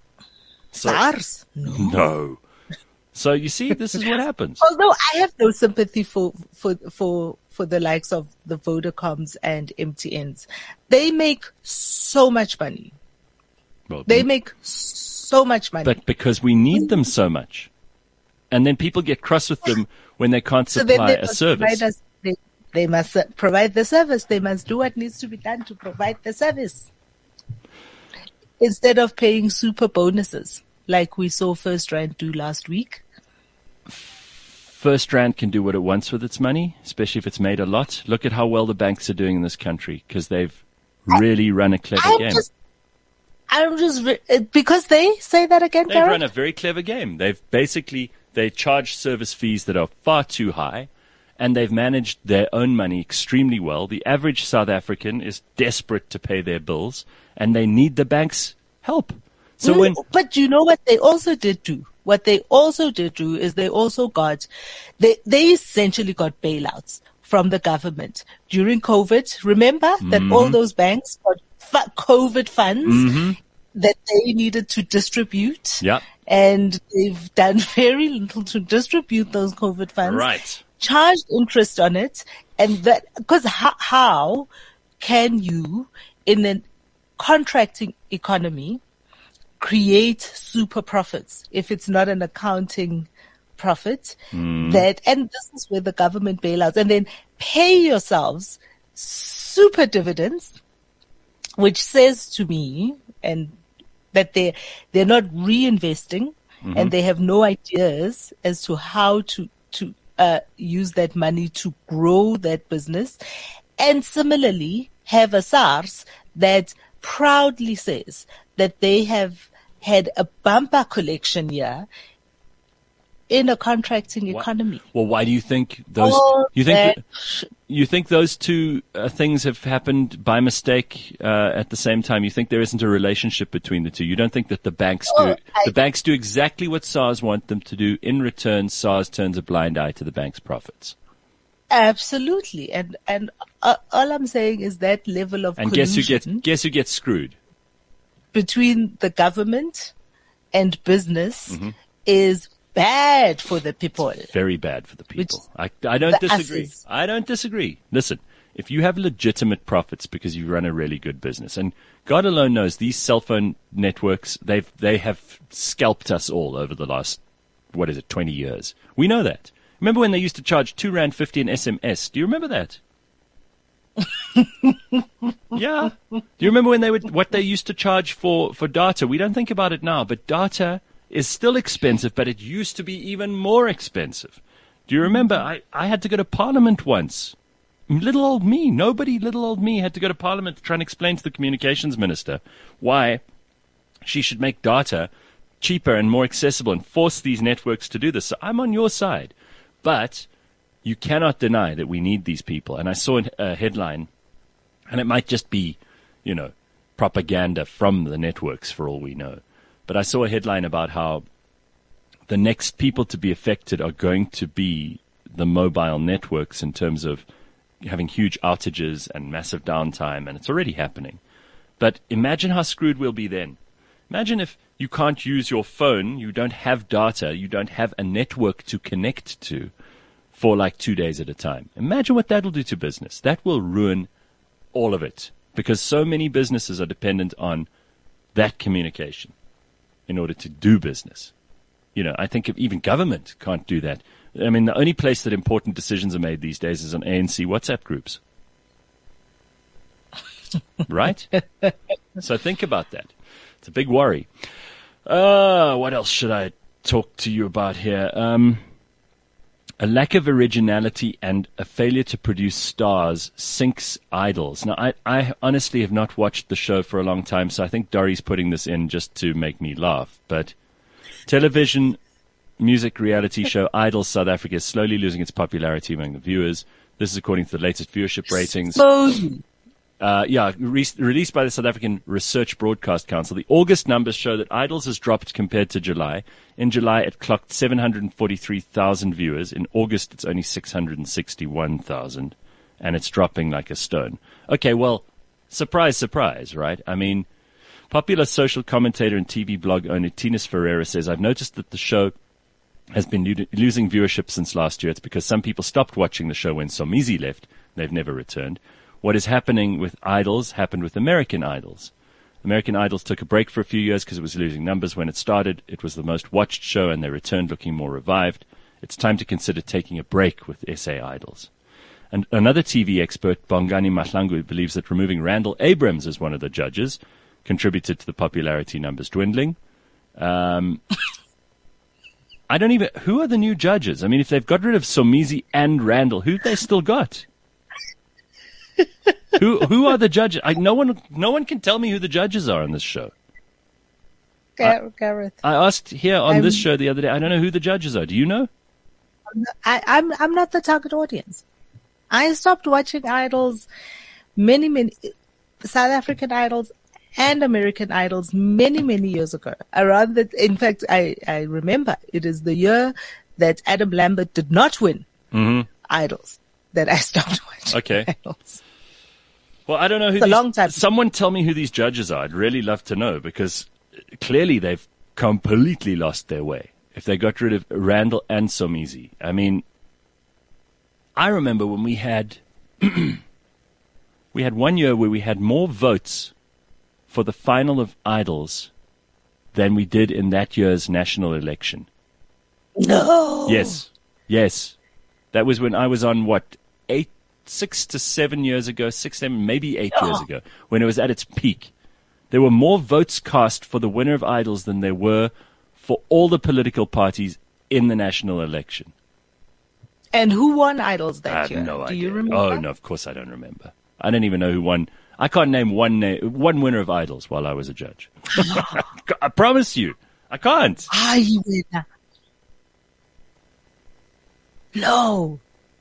Speaker 2: So,
Speaker 3: SARS? No.
Speaker 2: No. So you see, this is what happens.
Speaker 3: Although I have no sympathy for, for, for, for the likes of the Vodacoms and M T Ns. They make so much money.
Speaker 2: Well,
Speaker 3: They make so much money.
Speaker 2: But because we need them so much. And then people get cross with them when they can't
Speaker 3: So then
Speaker 2: supply
Speaker 3: they
Speaker 2: a
Speaker 3: must
Speaker 2: service.
Speaker 3: provide us, they, they must uh, provide the service. They must do what needs to be done to provide the service. Instead of paying super bonuses like we saw First Rand do last week.
Speaker 2: First Rand can do what it wants with its money, especially if it's made a lot. Look at how well the banks are doing in this country because they've really run a clever
Speaker 3: I'm
Speaker 2: game.
Speaker 3: just, I'm just, re- uh, because they say that again,
Speaker 2: They've
Speaker 3: Gareth?
Speaker 2: run a very clever game. They've basically, they charge service fees that are far too high, and they've managed their own money extremely well. The average South African is desperate to pay their bills, and they need the bank's help. So
Speaker 3: Mm,
Speaker 2: when
Speaker 3: but you know what they also did do? What they also did do is they also got, they, they essentially got bailouts from the government during COVID. Remember mm-hmm. that all those banks got f- COVID funds mm-hmm. that they needed to distribute.
Speaker 2: Yeah.
Speaker 3: And they've done very little to distribute those COVID funds.
Speaker 2: Right.
Speaker 3: Charged interest on it. And that, because how, how can you in a contracting economy create super profits if it's not an accounting profit mm. that, and this is where the government bailouts, and then pay yourselves super dividends, which says to me and that they they're not reinvesting mm-hmm. and they have no ideas as to how to to uh, use that money to grow that business, and similarly have a SARS that proudly says that they have had a bumper collection year in a contracting
Speaker 2: what?
Speaker 3: economy.
Speaker 2: Well, why do you think those?
Speaker 3: Oh,
Speaker 2: you think
Speaker 3: that,
Speaker 2: you think those two uh, things have happened by mistake uh, at the same time? You think there isn't a relationship between the two? You don't think that the banks do
Speaker 3: oh, I,
Speaker 2: the banks do exactly what SARS want them to do? In return, SARS turns a blind eye to the bank's profits.
Speaker 3: Absolutely, and and uh, all I'm saying is that level of
Speaker 2: and
Speaker 3: collusion
Speaker 2: guess who gets guess who gets screwed
Speaker 3: between the government and business
Speaker 2: mm-hmm.
Speaker 3: is bad for the people.
Speaker 2: Very bad for the people. I, I don't disagree.
Speaker 3: Us's.
Speaker 2: I don't disagree. Listen, if you have legitimate profits because you run a really good business, and God alone knows these cell phone networks, they've, they have scalped us all over the last, what is it, twenty years. We know that. Remember when they used to charge two rand fifty an S M S? Do you remember that? Yeah. Do you remember when they would, what they used to charge for, for data? We don't think about it now, but data is still expensive, but it used to be even more expensive. Do you remember? I, I had to go to Parliament once. Little old me, nobody, little old me had to go to Parliament to try and explain to the communications minister why she should make data cheaper and more accessible and force these networks to do this. So I'm on your side. But you cannot deny that we need these people. And I saw a headline, and it might just be, you know, propaganda from the networks for all we know. But I saw a headline about how the next people to be affected are going to be the mobile networks in terms of having huge outages and massive downtime, and it's already happening. But imagine how screwed we'll be then. Imagine if you can't use your phone, you don't have data, you don't have a network to connect to for like two days at a time. Imagine what that'll do to business. That will ruin all of it because so many businesses are dependent on that communication in order to do business. You know, I think if even government can't do that. I mean, the only place that important decisions are made these days is on A N C WhatsApp groups. Right? So think about that. It's a big worry. Uh, what else should I talk to you about here? Um, a lack of originality and a failure to produce stars sinks idols. Now, I, I honestly have not watched the show for a long time, so I think Dory's putting this in just to make me laugh. But television music reality show Idols South Africa is slowly losing its popularity among the viewers. This is according to the latest viewership ratings.
Speaker 3: Slowly.
Speaker 2: Uh, yeah, re- released by the South African Research Broadcast Council. The August numbers show that Idols has dropped compared to July. In July, it clocked seven hundred forty-three thousand viewers. In August, it's only six hundred sixty-one thousand, and it's dropping like a stone. Okay, well, surprise, surprise, right? I mean, popular social commentator and T V blog owner Tinus Ferreira says, I've noticed that the show has been lo- losing viewership since last year. It's because some people stopped watching the show when Somizi left. They've never returned. What is happening with Idols happened with American Idols. American Idols took a break for a few years because it was losing numbers when it started. It was the most watched show, and they returned looking more revived. It's time to consider taking a break with S A Idols. And another T V expert, Bongani Mahlangu, believes that removing Randall Abrams as one of the judges contributed to the popularity numbers dwindling. Um, I don't even... Who are the new judges? I mean, if they've got rid of Somizi and Randall, who have they still got? who who are the judges? I, no one no one can tell me who the judges are on this show.
Speaker 3: Gar- Gareth.
Speaker 2: I asked here on
Speaker 3: I'm,
Speaker 2: this show the other day. I don't know who the judges are. Do you know?
Speaker 3: I, I'm I'm not the target audience. I stopped watching Idols, many many South African Idols and American Idols many many years ago. Around that, in fact, I I remember it is the year that Adam Lambert did not win
Speaker 2: Mm-hmm.
Speaker 3: Idols that I stopped watching.
Speaker 2: Okay.
Speaker 3: Idols.
Speaker 2: Well, I don't know who
Speaker 3: It's a
Speaker 2: these,
Speaker 3: long time.
Speaker 2: Someone tell me who these judges are. I'd really love to know because clearly they've completely lost their way. If they got rid of Randall and Somizi. I mean, I remember when we had we had one year where we had more votes for the final of Idols than we did in that year's national election.
Speaker 3: No.
Speaker 2: Yes. Yes. That was when I was on, what, eight, six to seven years ago, six, seven, maybe eight years ago, when it was at its peak. There were more votes cast for the winner of Idols than there were for all the political parties in the national election.
Speaker 3: And who won Idols
Speaker 2: I
Speaker 3: that
Speaker 2: have
Speaker 3: year?
Speaker 2: no
Speaker 3: Do
Speaker 2: idea.
Speaker 3: you remember?
Speaker 2: Oh, no, of course I don't remember. I don't even know who won. I can't name one na- one winner of Idols while I was a judge. I promise you. I can't.
Speaker 3: Ay, wena. No.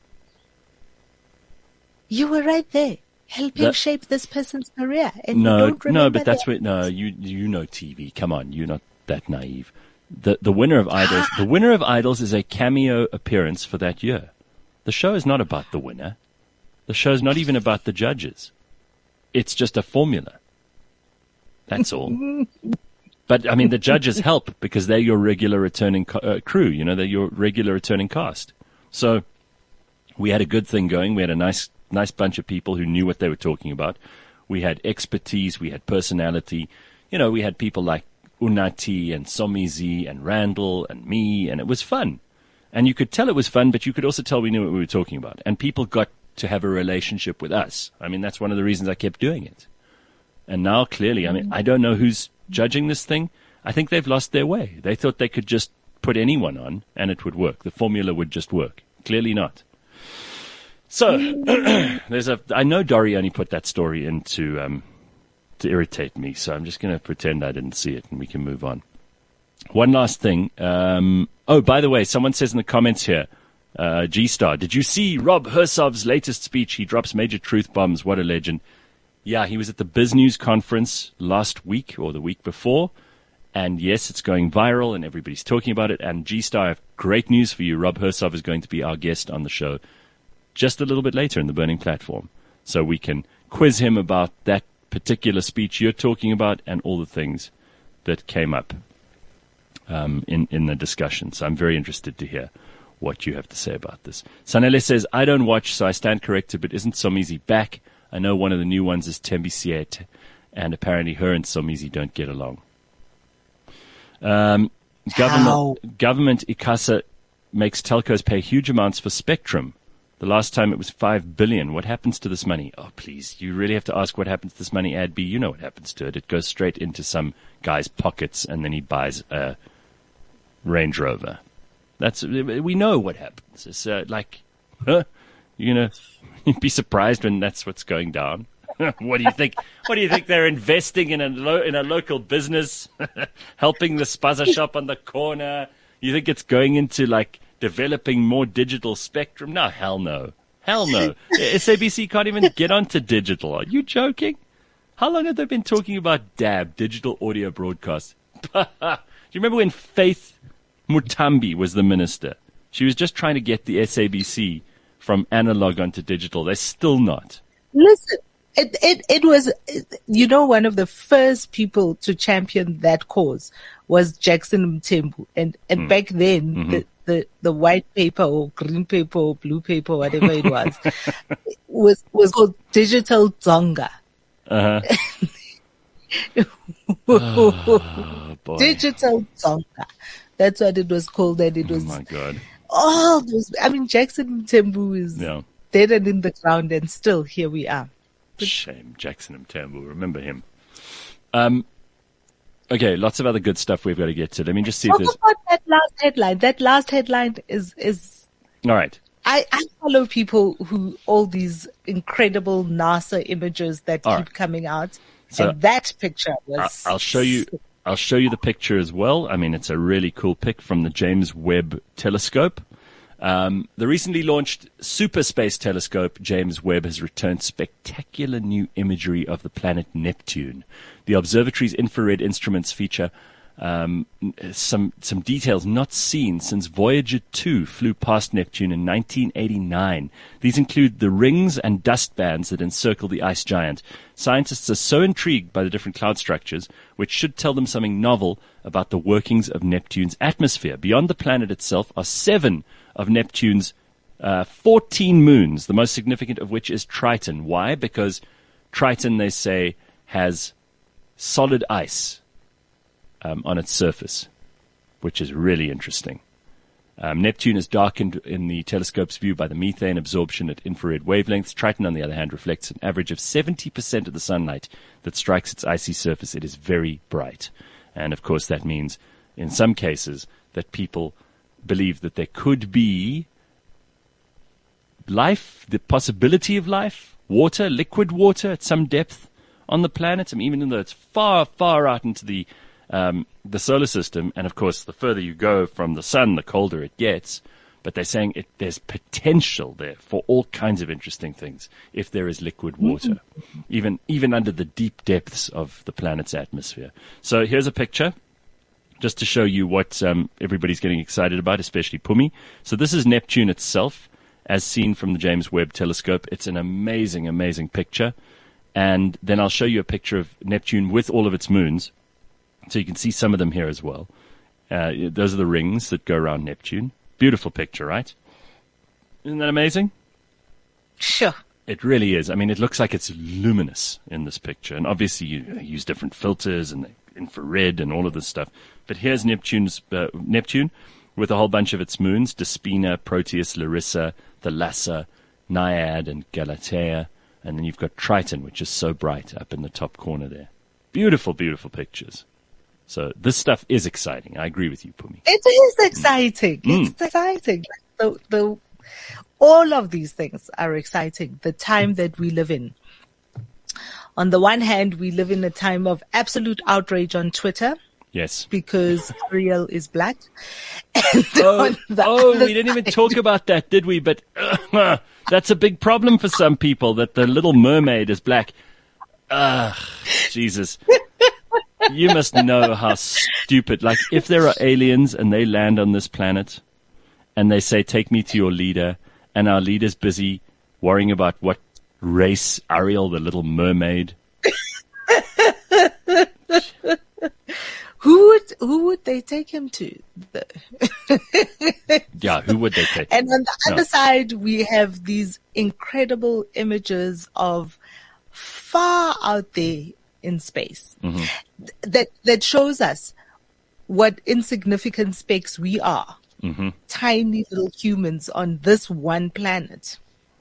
Speaker 3: You were right there, helping
Speaker 2: That-
Speaker 3: shape this person's career. And you
Speaker 2: No,
Speaker 3: don't
Speaker 2: no,
Speaker 3: remember
Speaker 2: but that's
Speaker 3: that.
Speaker 2: what, no, you, you know T V. Come on, you're not that naive. The, the winner of Idols, the winner of Idols is a cameo appearance for that year. The show is not about the winner. The show is not even about the judges. It's just a formula. That's all. But, I mean, the judges help because they're your regular returning co- uh, crew. You know, they're your regular returning cast. So we had a good thing going. We had a nice nice bunch of people who knew what they were talking about. We had expertise. We had personality. You know, we had people like Unati and Somizi and Randall and me, and it was fun. And you could tell it was fun, but you could also tell we knew what we were talking about. And people got to have a relationship with us. I mean, that's one of the reasons I kept doing it. And now, clearly, I mean, I don't know who's judging this thing. I think they've lost their way. They thought they could just put anyone on and it would work. The formula would just work. Clearly not. So, there's a, I know Dory only put that story in to, um, to irritate me, so I'm just going to pretend I didn't see it and we can move on. One last thing. Um, oh, by the way, someone says in the comments here, uh, G-Star, did you see Rob Hersov's latest speech? He drops major truth bombs. What a legend. Yeah, he was at the Biz News conference last week or the week before. And yes, it's going viral and everybody's talking about it. And G-Star, I have great news for you. Rob Hersov is going to be our guest on the show just a little bit later in the Burning Platform. So we can quiz him about that particular speech you're talking about and all the things that came up um, in, in the discussion. So I'm very interested to hear what you have to say about this. Sanele says, I don't watch, so I stand corrected, but isn't Somizi back? I know one of the new ones is Tembisiet, and apparently her and Somizi don't get along. Um, government, government ICASA makes telcos pay huge amounts for spectrum. The last time it was five billion. What happens to this money? Oh, please. You really have to ask what happens to this money, Ad B. You know what happens to it. It goes straight into some guy's pockets and then he buys a Range Rover. That's, we know what happens. It's uh, like, huh? You're going to be surprised when that's what's going down. What do you think? What do you think? They're investing in a lo- in a local business, helping the spaza shop on the corner. You think it's going into like developing more digital spectrum? No, hell no, hell no. S A B C can't even get onto digital. Are you joking? How long have they been talking about D A B, digital audio broadcast? Do you remember when Faith Mutambi was the minister? She was just trying to get the S A B C from analog onto digital. They're still not.
Speaker 3: Listen. It, it, it was, you know, one of the first people to champion that cause was Jackson Mthembu. And, and mm. back then, mm-hmm. the, the, the white paper or green paper or blue paper, whatever it was, was, was called Digital Zonga.
Speaker 2: Uh-huh. Oh, boy.
Speaker 3: Digital Zonga. That's what it was called. And it was,
Speaker 2: oh my God.
Speaker 3: All those, I mean, Jackson Mthembu is yeah. dead and in the ground, and still here we are.
Speaker 2: Shame, Jackson Mthembu. Remember him. Um, okay, lots of other good stuff we've got to get to. Let me just see
Speaker 3: Talk
Speaker 2: if there's...
Speaker 3: about that last headline. That last headline is... is
Speaker 2: all right.
Speaker 3: I, I follow people who, all these incredible NASA images that all keep right. coming out. So and that picture was...
Speaker 2: I'll show you... I'll show you the picture as well. I mean, it's a really cool pic from the James Webb Telescope. Um, the recently launched Super Space Telescope, James Webb, has returned spectacular new imagery of the planet Neptune. The observatory's infrared instruments feature um, some some details not seen since Voyager two flew past Neptune in nineteen eighty-nine. These include the rings and dust bands that encircle the ice giant. Scientists are so intrigued by the different cloud structures, which should tell them something novel about the workings of Neptune's atmosphere. Beyond the planet itself are seven of Neptune's uh, fourteen moons, the most significant of which is Triton. Why? Because Triton, they say, has solid ice um, on its surface, which is really interesting. Um, Neptune is darkened in the telescope's view by the methane absorption at infrared wavelengths. Triton, on the other hand, reflects an average of seventy percent of the sunlight that strikes its icy surface. It is very bright. And, of course, that means, in some cases, that people believe that there could be life, the possibility of life, water, liquid water at some depth on the planet. I mean, even though it's far, far out into the um, the solar system, and of course, the further you go from the sun, the colder it gets. But they're saying it, there's potential there for all kinds of interesting things if there is liquid water, mm-hmm. even even under the deep depths of the planet's atmosphere. So here's a picture, just to show you what um, everybody's getting excited about, especially Pumi. So this is Neptune itself, as seen from the James Webb Telescope. It's an amazing, amazing picture. And then I'll show you a picture of Neptune with all of its moons. So you can see some of them here as well. Uh, those are the rings that go around Neptune. Beautiful picture, right? Isn't that amazing?
Speaker 3: Sure.
Speaker 2: It really is. I mean, it looks like it's luminous in this picture. And obviously you use different filters and infrared and all of this stuff. But here's Neptune's, uh, Neptune with a whole bunch of its moons, Despina, Proteus, Larissa, Thalassa, Naiad, and Galatea. And then you've got Triton, which is so bright up in the top corner there. Beautiful, beautiful pictures. So this stuff is exciting. I agree with you, Pumi.
Speaker 3: It is exciting.
Speaker 2: Mm.
Speaker 3: It's exciting. The, the, all of these things are exciting. The time that we live in. On the one hand, we live in a time of absolute outrage on Twitter.
Speaker 2: Yes.
Speaker 3: Because Ariel is black. And
Speaker 2: Oh,
Speaker 3: on the
Speaker 2: oh
Speaker 3: other
Speaker 2: we didn't even
Speaker 3: side-
Speaker 2: talk about that, did we? But uh, that's a big problem for some people, that the Little Mermaid is black. Ugh, Jesus. You must know how stupid. Like, if there are aliens and they land on this planet and they say, take me to your leader, and our leader's busy worrying about what race Ariel, the Little Mermaid.
Speaker 3: Who would who would they take him to? The-
Speaker 2: Yeah, who would they take?
Speaker 3: And on the
Speaker 2: No.
Speaker 3: other side, we have these incredible images of far out there in space
Speaker 2: Mm-hmm.
Speaker 3: th- that that shows us what insignificant specks we are.
Speaker 2: Mm-hmm.
Speaker 3: Tiny little humans on this one planet.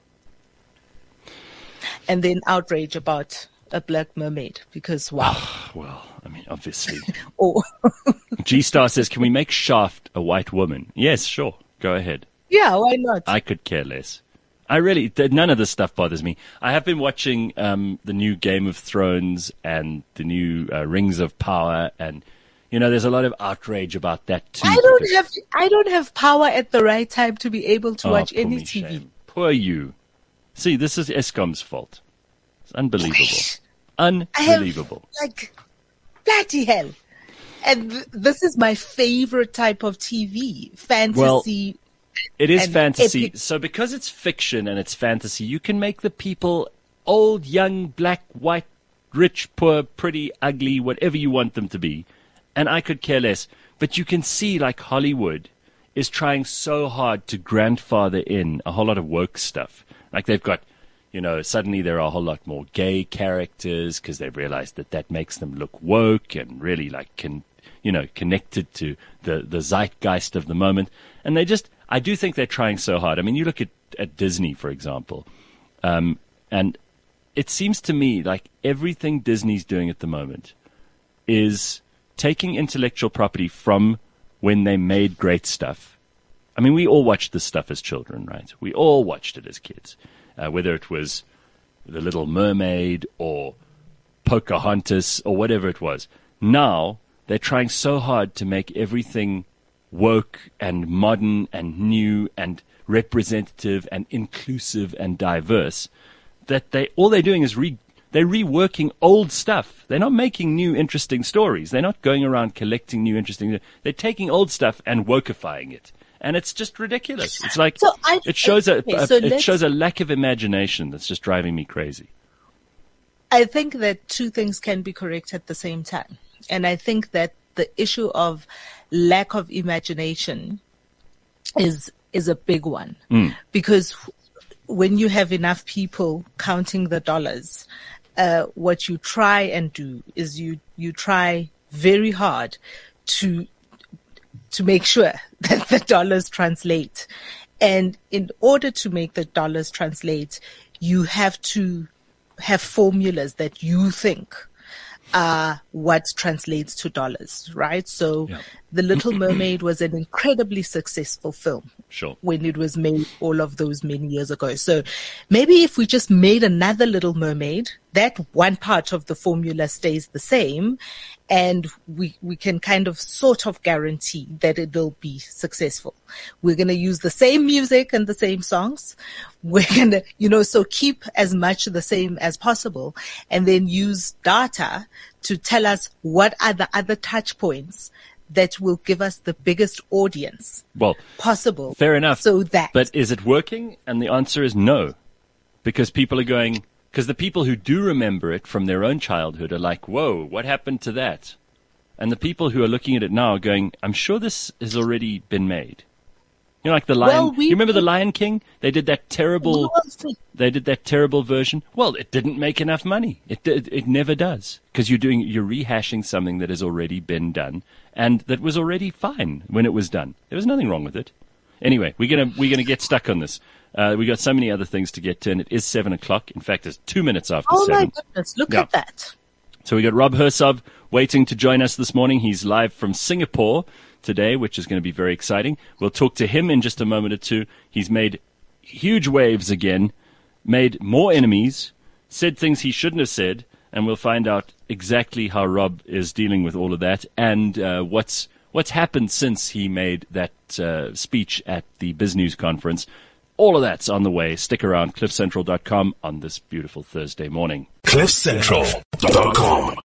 Speaker 3: And then outrage about a black mermaid because wow.
Speaker 2: Well, I mean, obviously.
Speaker 3: Oh,
Speaker 2: G-Star says, can we make Shaft a white woman? Yes, sure. Go ahead.
Speaker 3: yeah, why not?
Speaker 2: I could care less. I really, th- none of this stuff bothers me. I have been watching um, the new Game of Thrones and the new uh, Rings of Power, and you know, there's a lot of outrage about that too.
Speaker 3: I don't
Speaker 2: because-
Speaker 3: have I don't have power at the right time to be able to
Speaker 2: Oh,
Speaker 3: watch
Speaker 2: poor
Speaker 3: any
Speaker 2: me,
Speaker 3: T V.
Speaker 2: shame. Poor you. See, this is ESCOM's fault. It's unbelievable.
Speaker 3: I have
Speaker 2: Unbelievable.
Speaker 3: like bloody hell. And th- this is my favorite type of T V, fantasy.
Speaker 2: It is
Speaker 3: and
Speaker 2: fantasy.
Speaker 3: epic.
Speaker 2: So because it's fiction and it's fantasy, you can make the people old, young, black, white, rich, poor, pretty, ugly, whatever you want them to be. And I could care less. But you can see, like, Hollywood is trying so hard to grandfather in a whole lot of woke stuff. Like, they've got, you know, suddenly there are a whole lot more gay characters because they've realized that that makes them look woke and really, like, can, you know, connected to the, the zeitgeist of the moment. And they just, I do think they're trying so hard. I mean, you look at, at Disney, for example, um, and it seems to me like everything Disney's doing at the moment is taking intellectual property from when they made great stuff. I mean, we all watched this stuff as children, right? We all watched it as kids, uh, whether it was The Little Mermaid or Pocahontas or whatever it was. Now they're trying so hard to make everything woke and modern and new and representative and inclusive and diverse that they all they're doing is re they're reworking old stuff. They're not making new interesting stories. They're not going around collecting new interesting. They're taking old stuff and wokeifying it, and it's just ridiculous. It's like
Speaker 3: So I-
Speaker 2: it shows a,
Speaker 3: okay,
Speaker 2: a-
Speaker 3: so
Speaker 2: it
Speaker 3: let's-
Speaker 2: shows a lack of imagination that's just driving me crazy.
Speaker 3: I think that two things can be correct at the same time. And I think that the issue of lack of imagination is is a big one. Because when you have enough people counting the dollars, uh, what you try and do is you you try very hard to to make sure that the dollars translate. And in order to make the dollars translate, you have to have formulas that you think are what translates to dollars, right? So
Speaker 2: Yeah.
Speaker 3: The Little Mermaid was an incredibly successful film
Speaker 2: Sure.
Speaker 3: when it was made all of those many years ago. So maybe if we just made another Little Mermaid, that one part of the formula stays the same, and we, we can kind of sort of guarantee that it'll be successful. We're going to use the same music and the same songs. We're going to, you know, so keep as much the same as possible, and then use data to tell us what are the other touch points that will give us the biggest audience
Speaker 2: Well,
Speaker 3: possible.
Speaker 2: fair enough.
Speaker 3: So that,
Speaker 2: But is it working? And the answer is no. Because people are going, because the people who do remember it from their own childhood are like, whoa, what happened to that? And the people who are looking at it now are going, I'm sure this has already been made. You know, like the Lion.
Speaker 3: Well, we-
Speaker 2: you remember the Lion King? They did that terrible.
Speaker 3: Well,
Speaker 2: They did that terrible version. Well, it didn't make enough money. It it, it never does, because you're doing you're rehashing something that has already been done and that was already fine when it was done. There was nothing wrong with it. Anyway, we're gonna we're gonna get stuck on this. Uh, we got so many other things to get to, and it is seven o'clock. In fact, it's two minutes after
Speaker 3: Oh
Speaker 2: seven.
Speaker 3: my goodness! Look
Speaker 2: Yeah.
Speaker 3: at that.
Speaker 2: So we got Rob Hersov waiting to join us this morning. He's live from Singapore today, which is going to be very exciting. We'll talk to him in just a moment or two. He's made huge waves again, made more enemies, said things he shouldn't have said, and we'll find out exactly how Rob is dealing with all of that and uh, what's what's happened since he made that uh, speech at the BizNews conference. All of that's on the way. Stick around, cliff central dot com on this beautiful Thursday morning.
Speaker 1: cliff central dot com